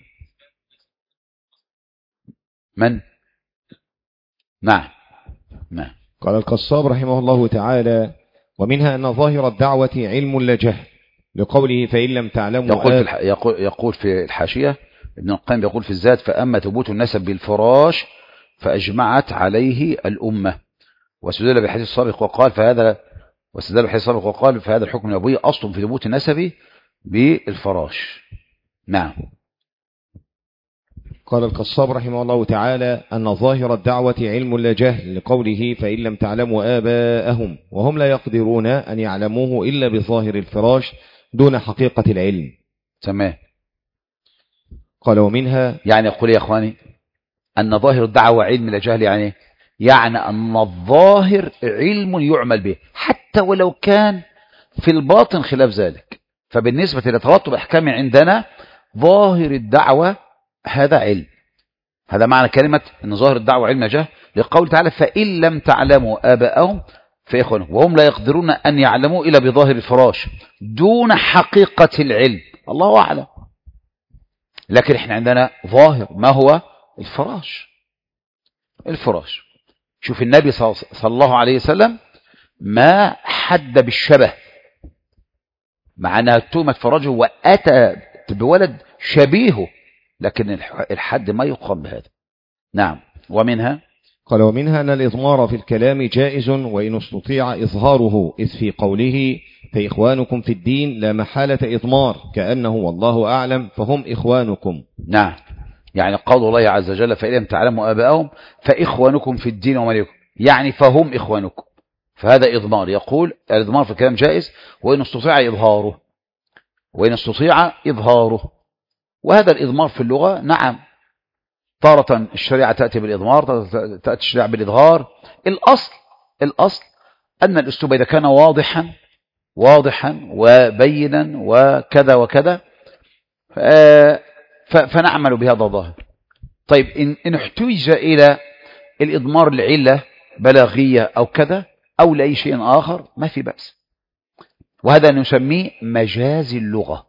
من نعم نعم. قال القصاب رحمه الله تعالى ومنها أن ظاهر الدعوة علم لا جهل لقوله فإن لم تعلموا يقول في, الح... يقول, يقول في الحاشية ابن القيم يقول في الذات فأما ثبوت النسب بالفراش فأجمعت عليه الأمة واستدل بحديث السابق وقال فهذا واستدل بحديث السابق وقال فهذا الحكم النبوي أصل في ثبوت النسب بالفراش. نعم. قال القصاب رحمه الله تعالى أن ظاهر الدعوة علم لا جهل لقوله فإن لم تعلموا آباءهم وهم لا يقدرون أن يعلموه إلا بظاهر الفراش دون حقيقة العلم. تمام. قال ومنها يعني يقول يا أخواني أن ظاهر الدعوة علم لا جهل، يعني يعني أن الظاهر علم يعمل به حتى ولو كان في الباطن خلاف ذلك. فبالنسبة لترتب أحكام عندنا ظاهر الدعوة هذا علم، هذا معنى كلمة أن ظاهر الدعوة علم جهل لقول تعالى فإن لم تعلموا آباءهم فإخوانهم وهم لا يقدرون أن يعلموا إلا بظاهر الفراش دون حقيقة العلم. الله أعلم. لكن احنا عندنا ظاهر ما هو الفراش الفراش شوف النبي صلى الله عليه وسلم ما حد بالشبه، مع أنها تهمت فرجه وأتى بولد شبيهه، لكن الحد ما يقام بهذا. نعم. ومنها قال ومنها أن الإضمار في الكلام جائز وإن استطيع إظهاره، إذ في قوله فإخوانكم في الدين لا محالة إضمار، كأنه والله أعلم فهم إخوانكم. نعم، يعني قول الله عز وجل فإن لم تعلموا آباءهم فإخوانكم في الدين ومليكم، يعني فهم إخوانكم، فهذا إضمار. يقول الإضمار في الكلام جائز وإن استطيع إظهاره، وإن استطيع إظهاره. وهذا الإضمار في اللغة نعم، تارة الشريعة تأتي بالإضمار، تأتي الشريعة بالإظهار. الأصل الأصل أن الأسلوب إذا كان واضحا واضحا وبينا وكذا وكذا فنعمل بهذا الظاهر. طيب إن احتوج إلى الإضمار العلة بلاغية أو كذا أو لأي شيء آخر ما في بأس، وهذا نسميه مجاز اللغة.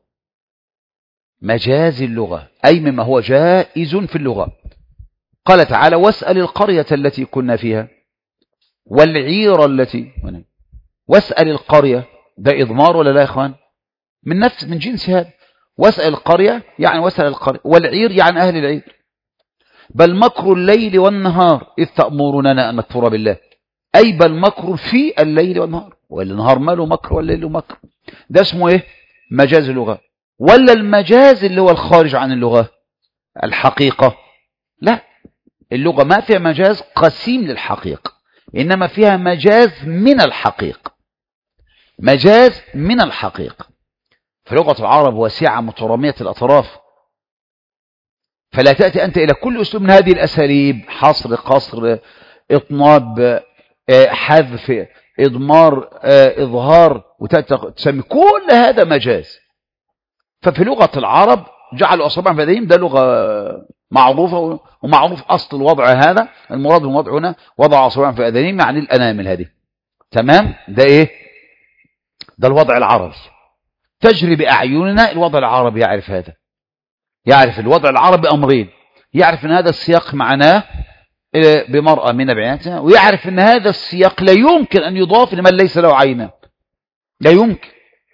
مجاز اللغة أي مما هو جائز في اللغة. قال تعالى واسأل القرية التي كنا فيها والعير التي، واسأل القرية، ده إضمار ولا لا يا إخوان؟ من نفس من جنس هذا. واسأل القرية يعني واسأل القرية، والعير يعني أهل العير. بل مكر الليل والنهار إذ تأمروننا أن نكفر بالله، أي بل مكر في الليل والنهار، والنهار ماله مكر والليل مكر. ده اسمه إيه؟ مجاز اللغة. ولا المجاز اللي هو الخارج عن اللغة الحقيقة؟ لا، اللغة ما فيها مجاز قسيم للحقيقة، إنما فيها مجاز من الحقيقة. مجاز من الحقيقة. فلغة العرب واسعة مترامية الأطراف، فلا تأتي أنت إلى كل أسلوب من هذه الأساليب، حصر، قصر، إطناب، حذف، إضمار، إظهار، وتسمي كل هذا مجاز. ففي لغة العرب جعلوا أصابعهم في أيديهم، ده لغة معروفة ومعروف أصل الوضع هذا. المراد بالوضع هنا وضع أصابعهم في أيديهم يعني الأنامل هذه، تمام؟ ده إيه؟ ده الوضع العربي. تجري بأعيننا. الوضع العربي يعرف هذا، يعرف الوضع العربي أمرين: يعرف أن هذا السياق معناه بمرأة من بعيناتها، ويعرف أن هذا السياق لا يمكن أن يضاف لمن ليس له عينان، لا يمكن.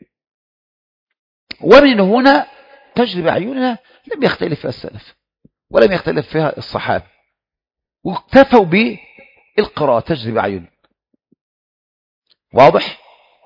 ومن هنا تجري بأعيننا لم يختلف فيها السلف ولم يختلف فيها الصحابة، واكتفوا بالقراءة تجري بأعيننا. واضح؟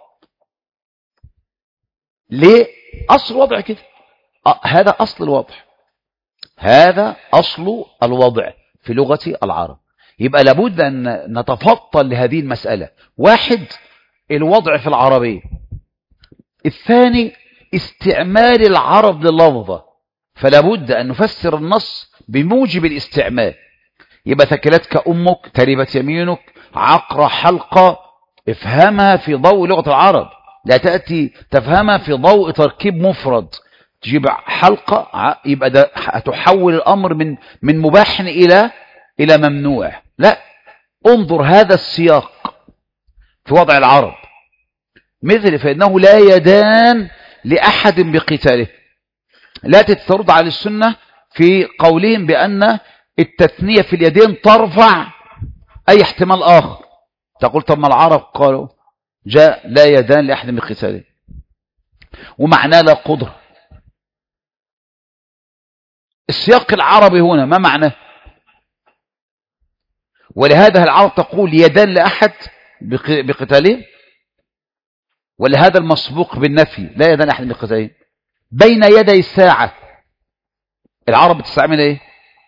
ليه؟ أصل الوضع كده. هذا أصل الوضع، هذا أصل الوضع في لغة العرب. يبقى لابد أن نتفطن لهذه المسألة. واحد، الوضع في العربية. الثاني، استعمال العرب لللفظة، فلابد أن نفسر النص بموجب الاستعمال. يبقى ثكلتك أمك، تربت يمينك، عقرة، حلقة، افهمها في ضوء لغة العرب، لا تأتي تفهمها في ضوء تركيب مفرد. تجيب حلقة يبقى ده هتحول الأمر من من مباح إلى إلى ممنوع. لا، انظر هذا السياق في وضع العرب. مثل فإنه لا يدان لأحد بقتاله. لا تترد على السنة في قولهم بأن التثنية في اليدين ترفع أي احتمال آخر. تقول طب ما العرب قالوا جاء لا يدان لأحد بقتاله ومعناه لا قدرة. السياق العربي هنا ما معناه؟ ولهذا العرب تقول يدان لأحد بقتاله، ولهذا المسبوق بالنفي لا يدان أحد بقتاله. بين يدي الساعة العرب بتستعمل ايه؟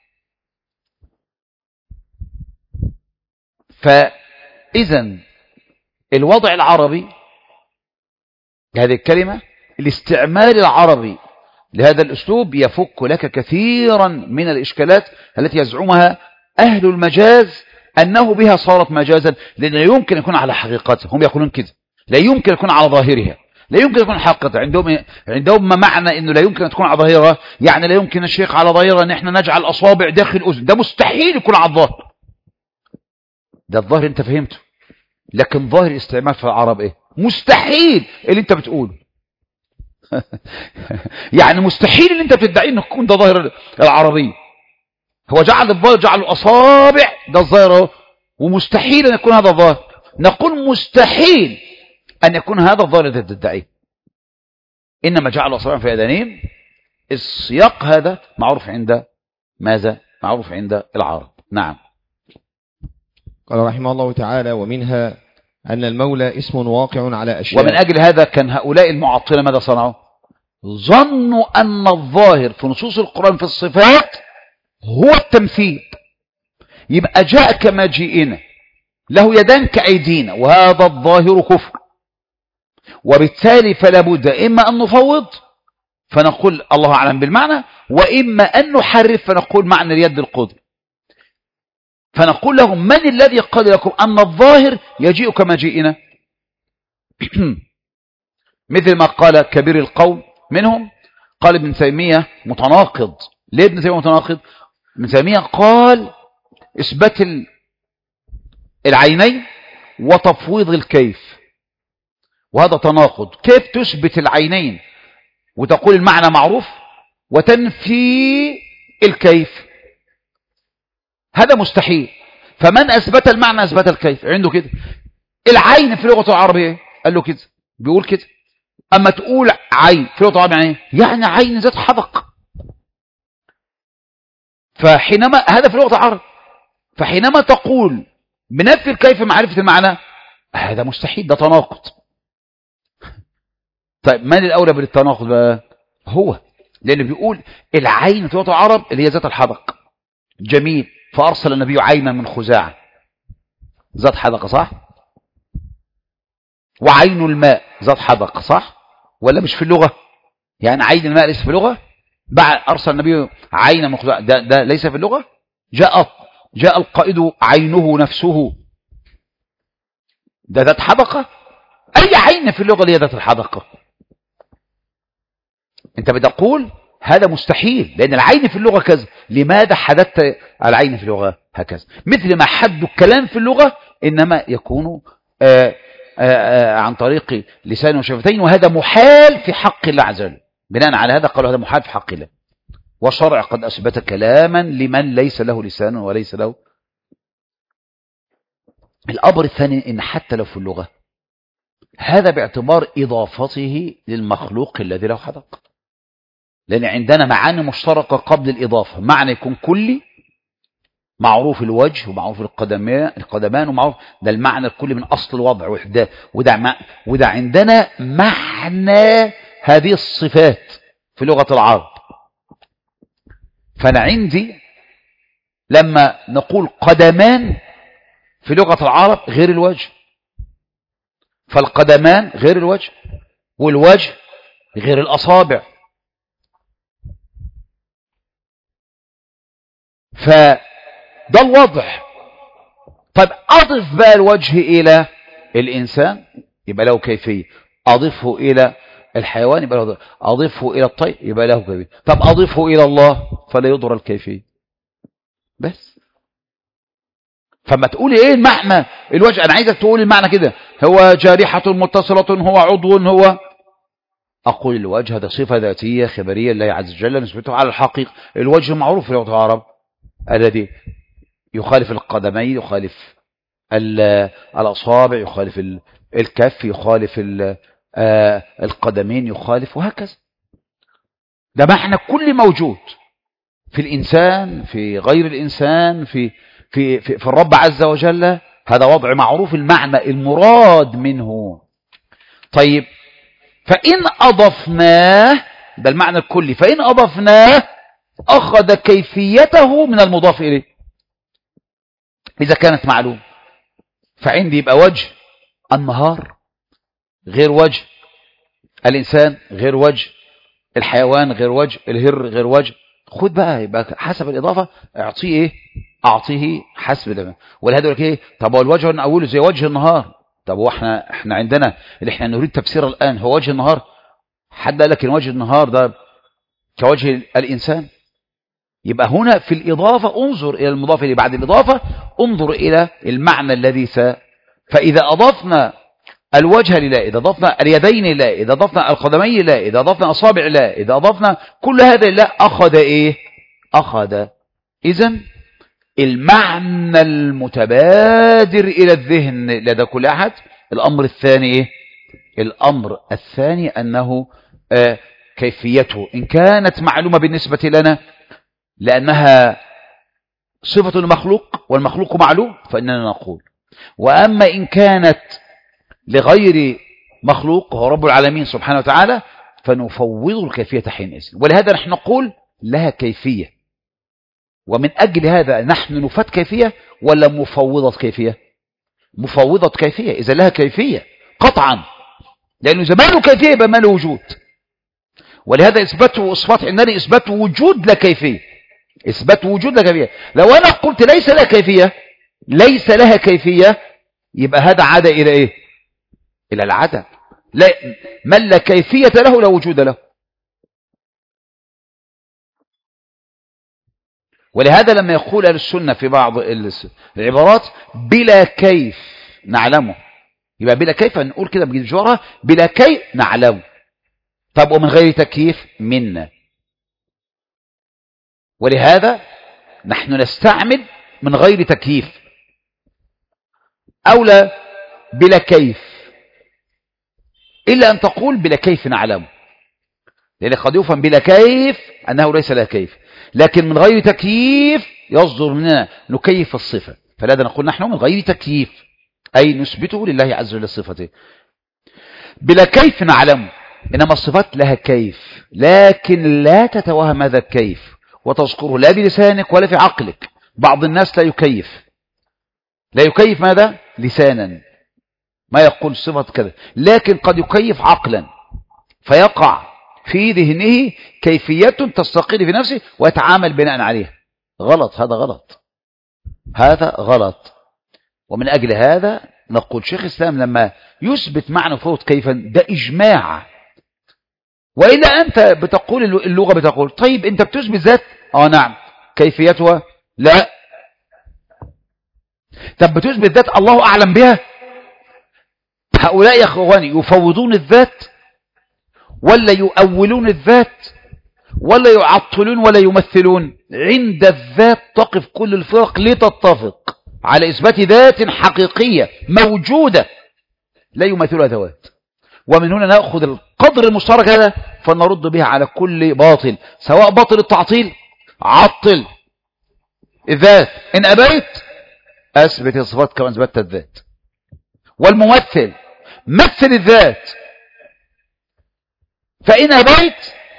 فإذا الوضع العربي لهذه الكلمة، الاستعمال العربي لهذا الأسلوب يفك لك كثيرا من الإشكالات التي يزعمها أهل المجاز أنه بها صارت مجازا، لأنه يمكن يكون على حقيقتها. هم يقولون كده، لا يمكن يكون على ظاهرها، لا يمكن يكون حقيقتها. عندهم عندهم ما معنى أنه لا يمكن أن تكون على ظاهرها؟ يعني لا يمكن الشيخ على ظاهرها أن احنا نجعل أصابع داخل الأذن، ده مستحيل يكون على الظاهر. ده الظاهر أنت فهمته، لكن ظاهر الاستعمال في العرب إيه؟ مستحيل اللي أنت بتقوله. يعني مستحيل اللي أنت بتدعي أنه يكون ده ظاهر العربي. هو جعل الظاهر، جعل الأصابع ده الظاهر، ومستحيل أن يكون هذا ظاهر. نقول مستحيل أن يكون هذا الظاهر الذي تدعيه، إنما جعل أصابعهم في آذانهم. السياق هذا معروف عند ماذا؟ معروف عند العرب. نعم. قال رحمه الله تعالى: ومنها أن المولى اسم واقع على أشياء. ومن أجل هذا كان هؤلاء المعطلة ماذا صنعوا؟ ظنوا أن الظاهر في نصوص القرآن في الصفات هو التمثيل، يبقى جاء كمجيئنا له يدان كأيدينا، وهذا الظاهر كفر، وبالتالي فلا بد إما أن نفوض فنقول الله أعلم بالمعنى، وإما أن نحرف فنقول معنى اليد القدر. فنقول لهم: من الذي قال لكم أن الظاهر يجيء كمجيئنا؟ مثل ما قال كبير القوم منهم، قال ابن تيمية متناقض. ليه ابن تيمية متناقض؟ ابن تيمية قال إثبات العينين وتفويض الكيف، وهذا تناقض. كيف تثبت العينين وتقول المعنى معروف وتنفي الكيف؟ هذا مستحيل. فمن أثبت المعنى أثبت الكيف. عنده كده. العين في لغة العربية قال له كده، بيقول كده. أما تقول عين في لغة العربية يعني يعني عين ذات حدق، فحينما هذا في لغة العرب، فحينما تقول بنفي الكيف معرفة المعنى، هذا مستحيل، ده تناقض. طيب من الأولى بالتناقض بقى؟ هو، لأنه بيقول العين في لغة العرب اللي هي ذات الحدق. جميل. فأرسل النبي عينا من خزاعة ذات حدقة، صح؟ وعين الماء ذات حدقة، صح؟ ولا مش في اللغة؟ يعني عين الماء ليس في اللغة؟ بعد أرسل النبي عينا من خزاعة، ده, ده ليس في اللغة؟ جاء جاء القائد عينه نفسه، ده ذات حدقة؟ أي عين في اللغة اللي هي ذات الحدقة؟ أنت بتقول هذا مستحيل، لأن العين في اللغة كذا. لماذا حددت العين في اللغة هكذا؟ مثل ما حد الكلام في اللغة إنما يكون آآ آآ عن طريق لسان وشفتين، وهذا محال في حق الله عز وجل. بناء على هذا قالوا هذا محال في حق الله، والشرع قد أثبت كلاما لمن ليس له لسان وليس له. الأمر الثاني إن حتى لو في اللغة، هذا باعتبار إضافته للمخلوق الذي له حدق، لأن عندنا معاني مشتركة قبل الإضافة. معنى يكون كلي، معروف الوجه ومعروف القدمان القدمان ومعروف ده المعنى الكلي من أصل الوضع وحده، وده, مع وده عندنا معنى هذه الصفات في لغة العرب. فأنا عندي لما نقول قدمان في لغة العرب غير الوجه، فالقدمان غير الوجه، والوجه غير الأصابع. فده الوضع. طيب أضف بقى الوجه إلى الإنسان يبقى له كيفية، أضفه إلى الحيوان يبقى له، أضفه إلى الطير يبقى له كيفية. طب أضفه إلى الله فلا يضر الكيفية بس. فما تقولي إيه المعنى الوجه، أنا عايزك تقول المعنى كده، هو جارحة متصلة، هو عضو، هو. أقول الوجه هذا صفة ذاتية خبرية لله عز وجل نسبته على الحقيقة. الوجه معروف في لغة العرب الذي يخالف القدمين، يخالف الأصابع، يخالف الكف، يخالف القدمين، يخالف، وهكذا. ده معنى كل موجود في الإنسان، في غير الإنسان، في في في, في الرب عز وجل. هذا وضع معروف المعنى المراد منه. طيب فإن أضفناه، ده المعنى الكلي، فإن أضفناه أخذ كيفيته من المضاف إليه إذا كانت معلوم. فعندي يبقى وجه النهار غير وجه الإنسان، غير وجه الحيوان، غير وجه الهر، غير وجه. خد بقى يبقى حسب الإضافة أعطيه إيه؟ أعطيه حسب ده. ولهذا يقول لك إيه؟ طب هو الوجه نقوله زي وجه النهار. طب هو احنا احنا عندنا اللي احنا نريد تفسيره الآن هو وجه النهار. حد قال لك إن وجه النهار ده كوجه الإنسان؟ يبقى هنا في الإضافة انظر إلى المضاف إليه، بعد الإضافة انظر إلى المعنى الذي س. فإذا أضفنا الوجه لله، إذا أضفنا اليدين لله، إذا أضفنا القدمين لله، إذا أضفنا أصابع لله، إذا أضفنا كل هذا لله، أخذ إيه؟ أخذ. إذن المعنى المتبادر إلى الذهن لدى كل أحد. الأمر الثاني إيه؟ الأمر الثاني أنه آه كيفيته إن كانت معلومة بالنسبة لنا لأنها صفة المخلوق والمخلوق معلوم فإننا نقول، وأما إن كانت لغير مخلوق هو رب العالمين سبحانه وتعالى فنفوض الكيفية حينئذ. ولهذا نحن نقول لها كيفية، ومن أجل هذا نحن نفت كيفية ولا مفوضة كيفية؟ مفوضة كيفية. إذا لها كيفية قطعا، لأنه إذا ما له كيفية يبقى ما له وجود. ولهذا إثبات وصفات عندنا إثبات وجود لا كيفية، إثبات وجود لا كيفية. لو أنا قلت ليس لها كيفية، ليس لها كيفية، يبقى هذا عاد إلى إيه؟ إلى العدم. لا، من لا كيفية له لا وجود له. ولهذا لما يقول أهل السنة في بعض العبارات بلا كيف نعلمه، يبقى بلا كيف نقول كده بجوارها بلا كيف نعلمه. طب ومن غير تكييف منا. ولهذا نحن نستعمل من غير تكييف أولى بلا كيف، إلا أن تقول بلا كيف نعلمه، لأن قد يفهم بلا كيف أنه ليس لا كيف، لكن من غير تكييف يصدر مننا نكيف الصفة. فلذا نقول نحن من غير تكييف أي نثبته لله عز وجل صفته. بلا كيف نعلمه، إنما الصفات لها كيف، لكن لا تتوهم هذا الكيف وتذكره لا بلسانك ولا في عقلك. بعض الناس لا يكيف، لا يكيف ماذا؟ لسانا، ما يقول صفة كذا، لكن قد يكيف عقلا فيقع في ذهنه كيفية تستقر في نفسه ويتعامل بناء عليها. غلط، هذا غلط، هذا غلط. ومن أجل هذا نقول شيخ الإسلام لما يثبت معنى فوت كيفا ده إجماع. وإلا أنت بتقول اللغة بتقول طيب أنت بتثبت ذات، آه نعم، كيفيتها لا. طب بتثبت ذات الله أعلم بها. هؤلاء يا أخواني يفوضون الذات ولا يؤولون الذات ولا يعطلون ولا يمثلون؟ عند الذات تقف كل الفرق لتتفق على إثبات ذات حقيقية موجودة لا يمثلها ذوات. ومن هنا نأخذ القدر المشترك هذا فنرد به على كل باطل، سواء باطل التعطيل عطل الذات، إن أبيت أثبت الصفات كما أثبتت الذات. والممثل مثل الذات، فإن أبيت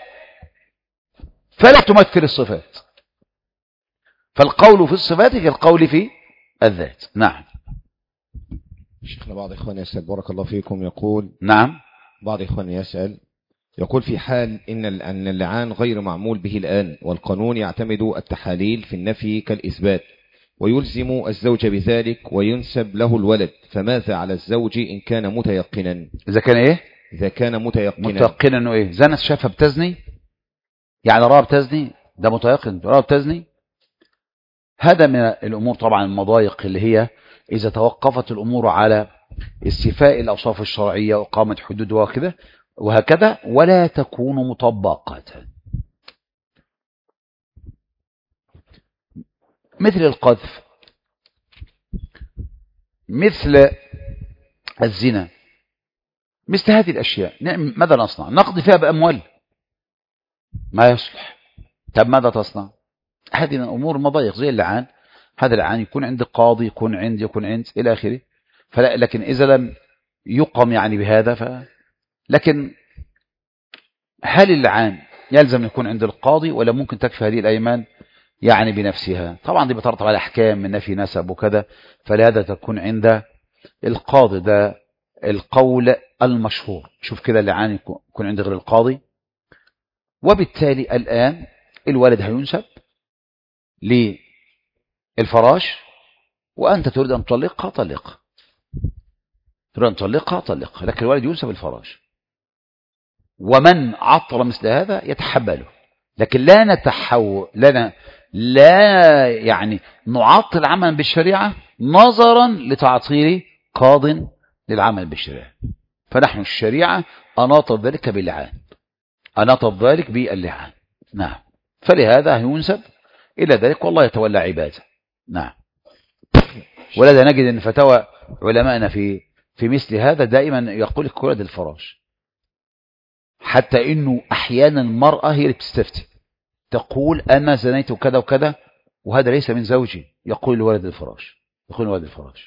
فلا تمثل الصفات. فالقول في الصفات كالقول في الذات. نعم. شيخنا بعض إخواني يسأل بارك الله فيكم يقول نعم بعض إخواني يسأل يقول في حال إن أن اللعان غير معمول به الآن والقانون يعتمد التحاليل في النفي كالإثبات ويلزم الزوج بذلك وينسب له الولد، فماذا على الزوج إن كان متيقنا؟ إذا كان إيه؟ إذا كان متيقنا. متيقنا إنه إيه؟ زنت شافها بتزني، يعني رأى بتزني، ده متيقن رأى بتزني. هذا من الأمور طبعا المضايق اللي هي إذا توقفت الأمور على استيفاء الأوصاف الشرعية وإقامة حدود وكذا وهكذا ولا تكون مطبقة. مثل القذف، مثل الزنا، مثل هذه الأشياء ماذا نصنع؟ نقضي فيها بأموال ما يصلح. طب ماذا تصنع؟ هذه الأمور مضايق زي اللعان. هذا اللعان يكون عند القاضي، يكون عند يكون عند إلى آخره. فلا، لكن إذا لم يقم يعني بهذا ف... لكن هل اللعان يلزم أن يكون عند القاضي ولا ممكن تكفي هذه الأيمان يعني بنفسها؟ طبعا دي بترتب على أحكام من نفي نسب وكذا، فلهذا تكون عند القاضي. ده القول المشهور. شوف كده اللعان يكون عند غير القاضي. وبالتالي الآن الولد هينسب للفراش وأنت تريد أن تطلقها طلقها، تريد أن تطلقها طلقها، لكن الولد ينسب الفراش. ومن عطل مثل هذا يتحمله، لكن لا نتحول لنا لا يعني نعطل عملا بالشريعة نظرا لتعطيل قاض للعمل بالشريعة. فنحن الشريعة أناطت ذلك باللعان، أناطت ذلك باللعان. نعم. فلهذا ينسب إلى ذلك والله يتولى عباده. نعم. ولذا نجد أن فتاوى علمائنا في في مثل هذا دائما يقول لك ولد الفراش، حتى إنه أحيانا المرأة هي اللي بتستفتي تقول أنا زنيت كذا وكذا وهذا ليس من زوجي، يقول ولد الفراش، يقول ولد الفراش.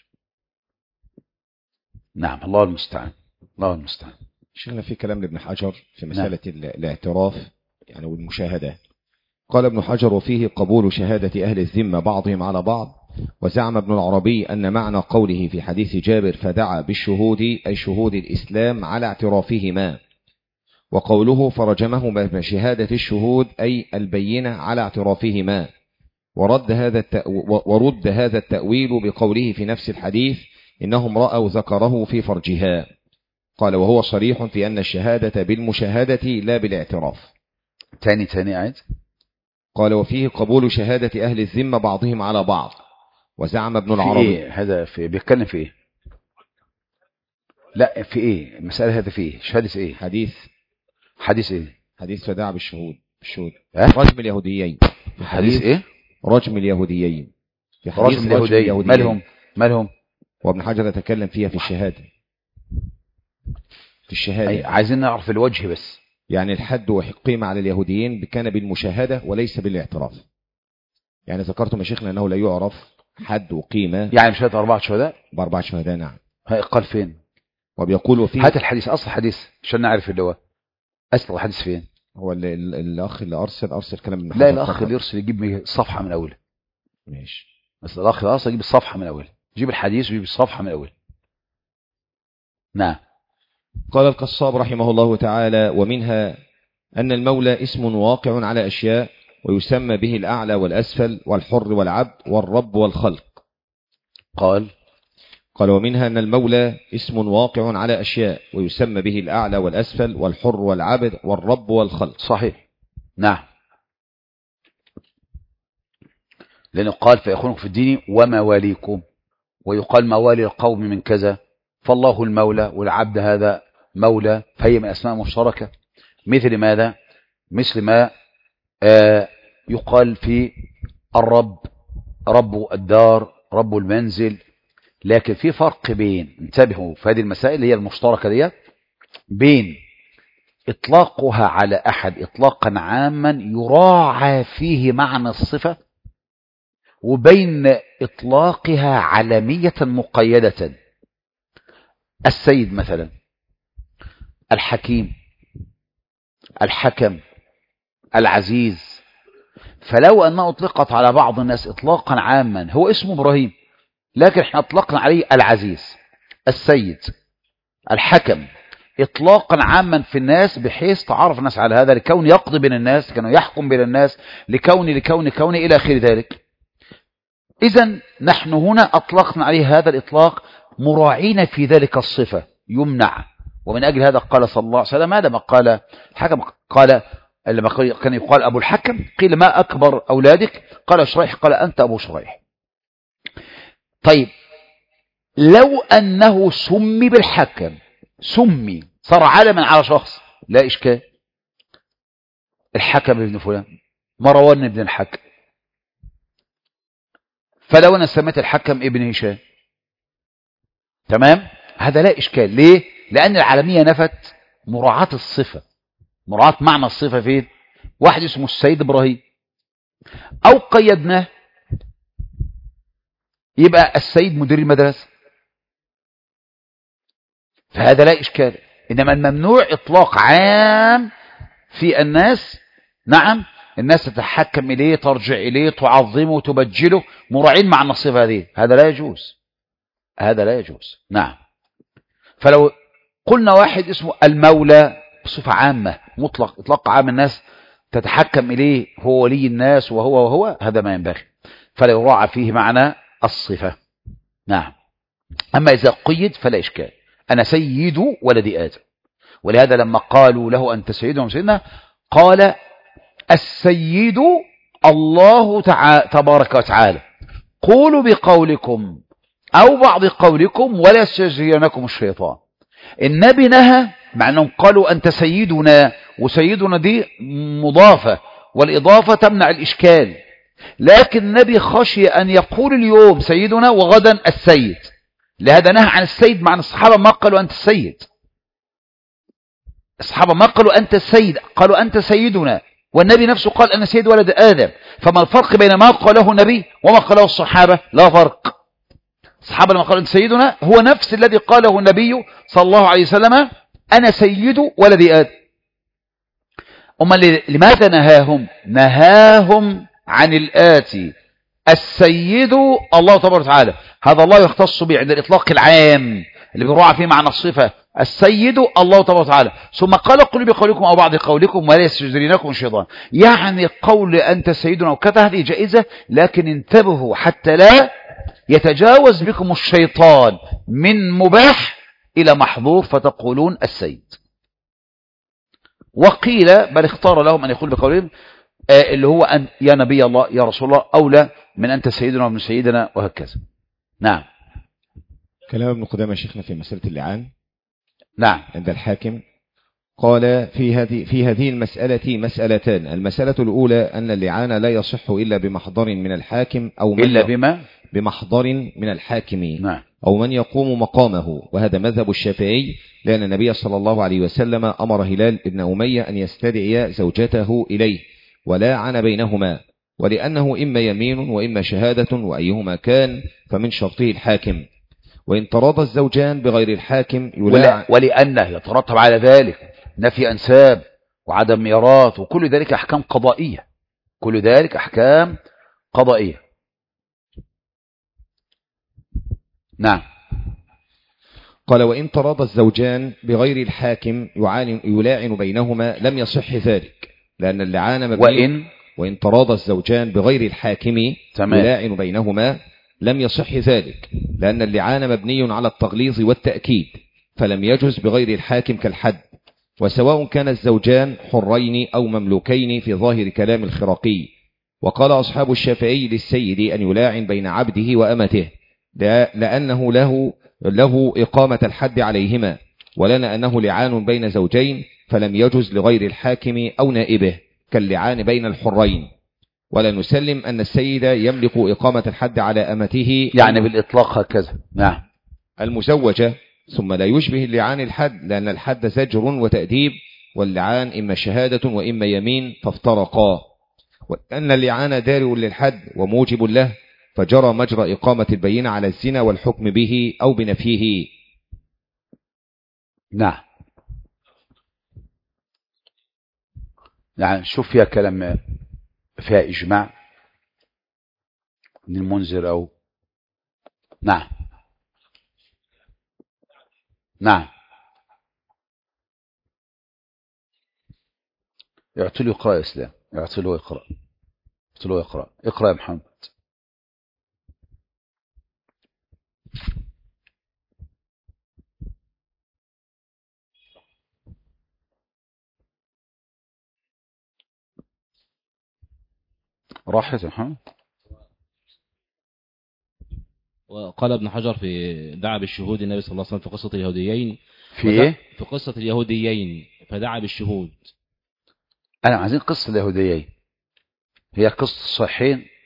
نعم. الله المستعان، الله المستعان. شيخنا في كلام لابن حجر في مسألة نعم. الاعتراف يعني والمشاهدة. قال ابن حجر: وفيه قبول شهادة أهل الذمة بعضهم على بعض. وزعم ابن العربي أن معنى قوله في حديث جابر فدعا بالشهود أي شهود الإسلام على اعترافهما، وقوله فرجمهما بشهادة الشهود أي البينة على اعترافهما. ورد هذا ورد هذا التأويل بقوله في نفس الحديث إنهم رأوا ذكره في فرجها. قال: وهو صريح في أن الشهادة بالمشاهدة لا بالاعتراف. تاني تاني عيد. قال: وفيه قبول شهادة أهل الذمة بعضهم على بعض. وزعم ابن العربي في إيه؟ هذا في بيتكلم في إيه؟ لا في إيه المسألة؟ هذا في إيه؟ شهادة إيه؟ حديث حديث إيه؟ حديث فداع بالشهود بالشهود أه؟ رجم اليهوديين. في حديث إيه؟ رجم اليهوديين. في حديث رجم اليهوديين. مالهم مالهم؟ وابن حجر يتكلم فيها في الشهادة في الشهادة أي عايزين نعرف الوجه بس. يعني الحد وقيم على اليهوديين كان بالمشاهدة وليس بالاعتراف. يعني ذكرتم يا شيخنا أنه لا يعرف حد وقيمة، يعني مش هات أربعة شهداء؟ بأربعة شهداء نعم. هاي قال فين؟ وبيقول فيه هات الحديث، أصل الحديث عشان نعرف اللي هو أصل الحديث فين. هو اللي الأخ اللي أرسل أرسل كلام من لا الأخ اللي يرسل يجيب الصفحة من أولها. ماشي. بس الأخ اللي أرسل يجيب الصفحة من أولها، يجيب الحديث ويجيب الصفحة من أولها. نعم. قال القصاب رحمه الله تعالى: ومنها أن المولى اسم واقع على أشياء ويسمى به الأعلى والأسفل والحر والعبد والرب والخلق. قال قال: ومنها أن المولى اسم واقع على أشياء ويسمى به الأعلى والأسفل والحر والعبد والرب والخلق. صحيح. نعم. لأنه قال فيخونكم في الدين ومواليكم، ويقال موالي القوم من كذا، فالله المولى والعبد هذا مولى، فهي من أسماء مشتركة. مثل ماذا؟ مثل ما آه يقال في الرب، رب الدار، رب المنزل. لكن في فرق بين، انتبهوا في هذه المسائل هي المشتركة دي، بين إطلاقها على أحد إطلاقا عاما يراعى فيه معنى الصفة، وبين إطلاقها علمية مقيدة. السيد مثلا، الحكيم، الحكم، العزيز. فلو أنه أطلقت على بعض الناس إطلاقا عاما هو اسمه إبراهيم، لكن احنا أطلقنا عليه العزيز، السيد، الحكم، إطلاقا عاما في الناس بحيث تعرف الناس على هذا، لكون يقضي بين الناس، كانوا يحكم بين الناس، لكون لكون كون إلى آخر ذلك. إذن نحن هنا أطلقنا عليه هذا الإطلاق مراعين في ذلك الصفة يمنع. ومن أجل هذا قال صلى الله عليه وسلم هذا ما قال الحكم، قال لما كان يقال أبو الحكم قيل ما أكبر أولادك؟ قال شريح، قال أنت أبو شريح. طيب لو أنه سمي بالحكم، سمي صار علما على شخص لا إشكال، الحكم ابن فلان، مروان ابن الحكم، فلو أنا سميت الحكم ابن هشام تمام، هذا لا إشكال. ليه؟ لأن العالمية نفت مراعاة الصفة، مراعاة معنى الصفة فين؟ واحد اسمه السيد إبراهيم، أو قيدناه يبقى السيد مدير المدرسة، فهذا لا إشكال. إنما الممنوع إطلاق عام في الناس، نعم الناس تتحكم إليه، ترجع إليه، تعظمه، تبجله، مراعين معنى الصفة هذه، هذا لا يجوز، هذا لا يجوز. نعم. فلو قلنا واحد اسمه المولى بصفة عامة مطلق، إطلاق عام الناس تتحكم إليه، هو ولي الناس وهو وهو، هذا ما ينبغي، فلا يراعى فيه معنى الصفة. نعم. أما إذا قيد فلا إشكال، أنا سيد ولد آدم. ولهذا لما قالوا له أنت سيدهم سيدنا، قال السيد الله تعالى تبارك وتعالى، قولوا بقولكم أو بعض قولكم ولا يستجرينكم الشيطان. النبي نهى، مع أنهم قالوا أنت سيدنا، وسيدنا دي مضافة، والإضافة تمنع الإشكال، لكن النبي خشي أن يقول اليوم سيدنا وغدا السيد، لهذا نهى عن السيد. مع أن الصحابة ما قالوا أنت السيد، الصحابة ما قالوا أنت السيد، قالوا أنت سيدنا، والنبي نفسه قال أنا سيد ولد آدم. فما الفرق بين ما قاله النبي وما قاله الصحابة؟ لا فرق. الصحابة لما قالوا أنت سيدنا هو نفس الذي قاله النبي صلى الله عليه وسلم أنا سيد ولد آدم. أما لماذا نهاهم؟ نهاهم عن الآتي: السيد الله تبارك وتعالى، هذا الله يختص به عند الإطلاق العام اللي بيروع فيه معنى الصفة، السيد الله تبارك وتعالى. ثم قال قل بقولكم أو بعض قولكم ولا يستجرينكم الشيطان. يعني قول أنت سيدنا وكذا هذه جائزة، لكن انتبهوا حتى لا يتجاوز بكم الشيطان من مباح إلى محظور فتقولون السيد. وقيل بل اختار لهم أن يقول بقولهم آه اللي هو أن يا نبي الله يا رسول الله أولى من أنت سيدنا ومن سيدنا وهكذا. نعم. كلام ابن قدامة شيخنا في مسألة اللعان نعم عند الحاكم قال في هذه في هذه المسألة مسألتان. المسألة الأولى أن اللعان لا يصح إلا بمحضر من الحاكم أو من إلا بما بمحضر من الحاكم نعم. أو من يقوم مقامه، وهذا مذهب الشافعي، لأن النبي صلى الله عليه وسلم أمر هلال بن أمية أن يستدعي زوجته إليه ولا عن بينهما، ولأنه إما يمين وإما شهادة وأيهما كان فمن شرطه الحاكم. وإن تراضى الزوجان بغير الحاكم يلاعن، ولأنه يترتب على ذلك نفي أنساب وعدم ميراث، وكل ذلك أحكام قضائية، كل ذلك أحكام قضائية. نعم. قال وإن تراضى الزوجان بغير الحاكم يلاعن بينهما لم يصح ذلك، لأن اللعان مبني. وإن وإن تراضى الزوجان بغير الحاكم يلاعن بينهما لم يصح ذلك، لأن اللعان مبني على التغليظ والتأكيد، فلم يجز بغير الحاكم كالحد، وسواء كان الزوجان حرين أو مملوكين في ظاهر كلام الخراقي. وقال أصحاب الشافعي للسيد أن يلاعن بين عبده وأمته، لأنه له له إقامة الحد عليهما، ولنا أنه لعان بين زوجين فلم يجز لغير الحاكم أو نائبه كاللعان بين الحرين. ولا نسلم أن السيد يملك إقامة الحد على أمته يعني بالإطلاق هكذا. نعم. المزوجة، ثم لا يشبه اللعان الحد، لأن الحد زجر وتأديب، واللعان إما شهادة وإما يمين فافترقا، وأن اللعان دارئ للحد وموجب له، فجرى مجرى إقامة البينة على الزنا والحكم به أو بنفيه. نعم. يعني شوف فيها كلام فيها إجماع من المنذر أو نعم نعم يعطي له يقرأ يا إسلام، يعطي له يقرأ، يعطي له يقرأ. اقرأ يا محمد. راحت يا محمد. وقال ابن حجر في دعا بالشهود النبي صلى الله عليه وسلم في قصة اليهوديين. في ايه؟ في قصة اليهوديين فدعا بالشهود. أنا عايزين قصة اليهوديين، هي قصة صحيحين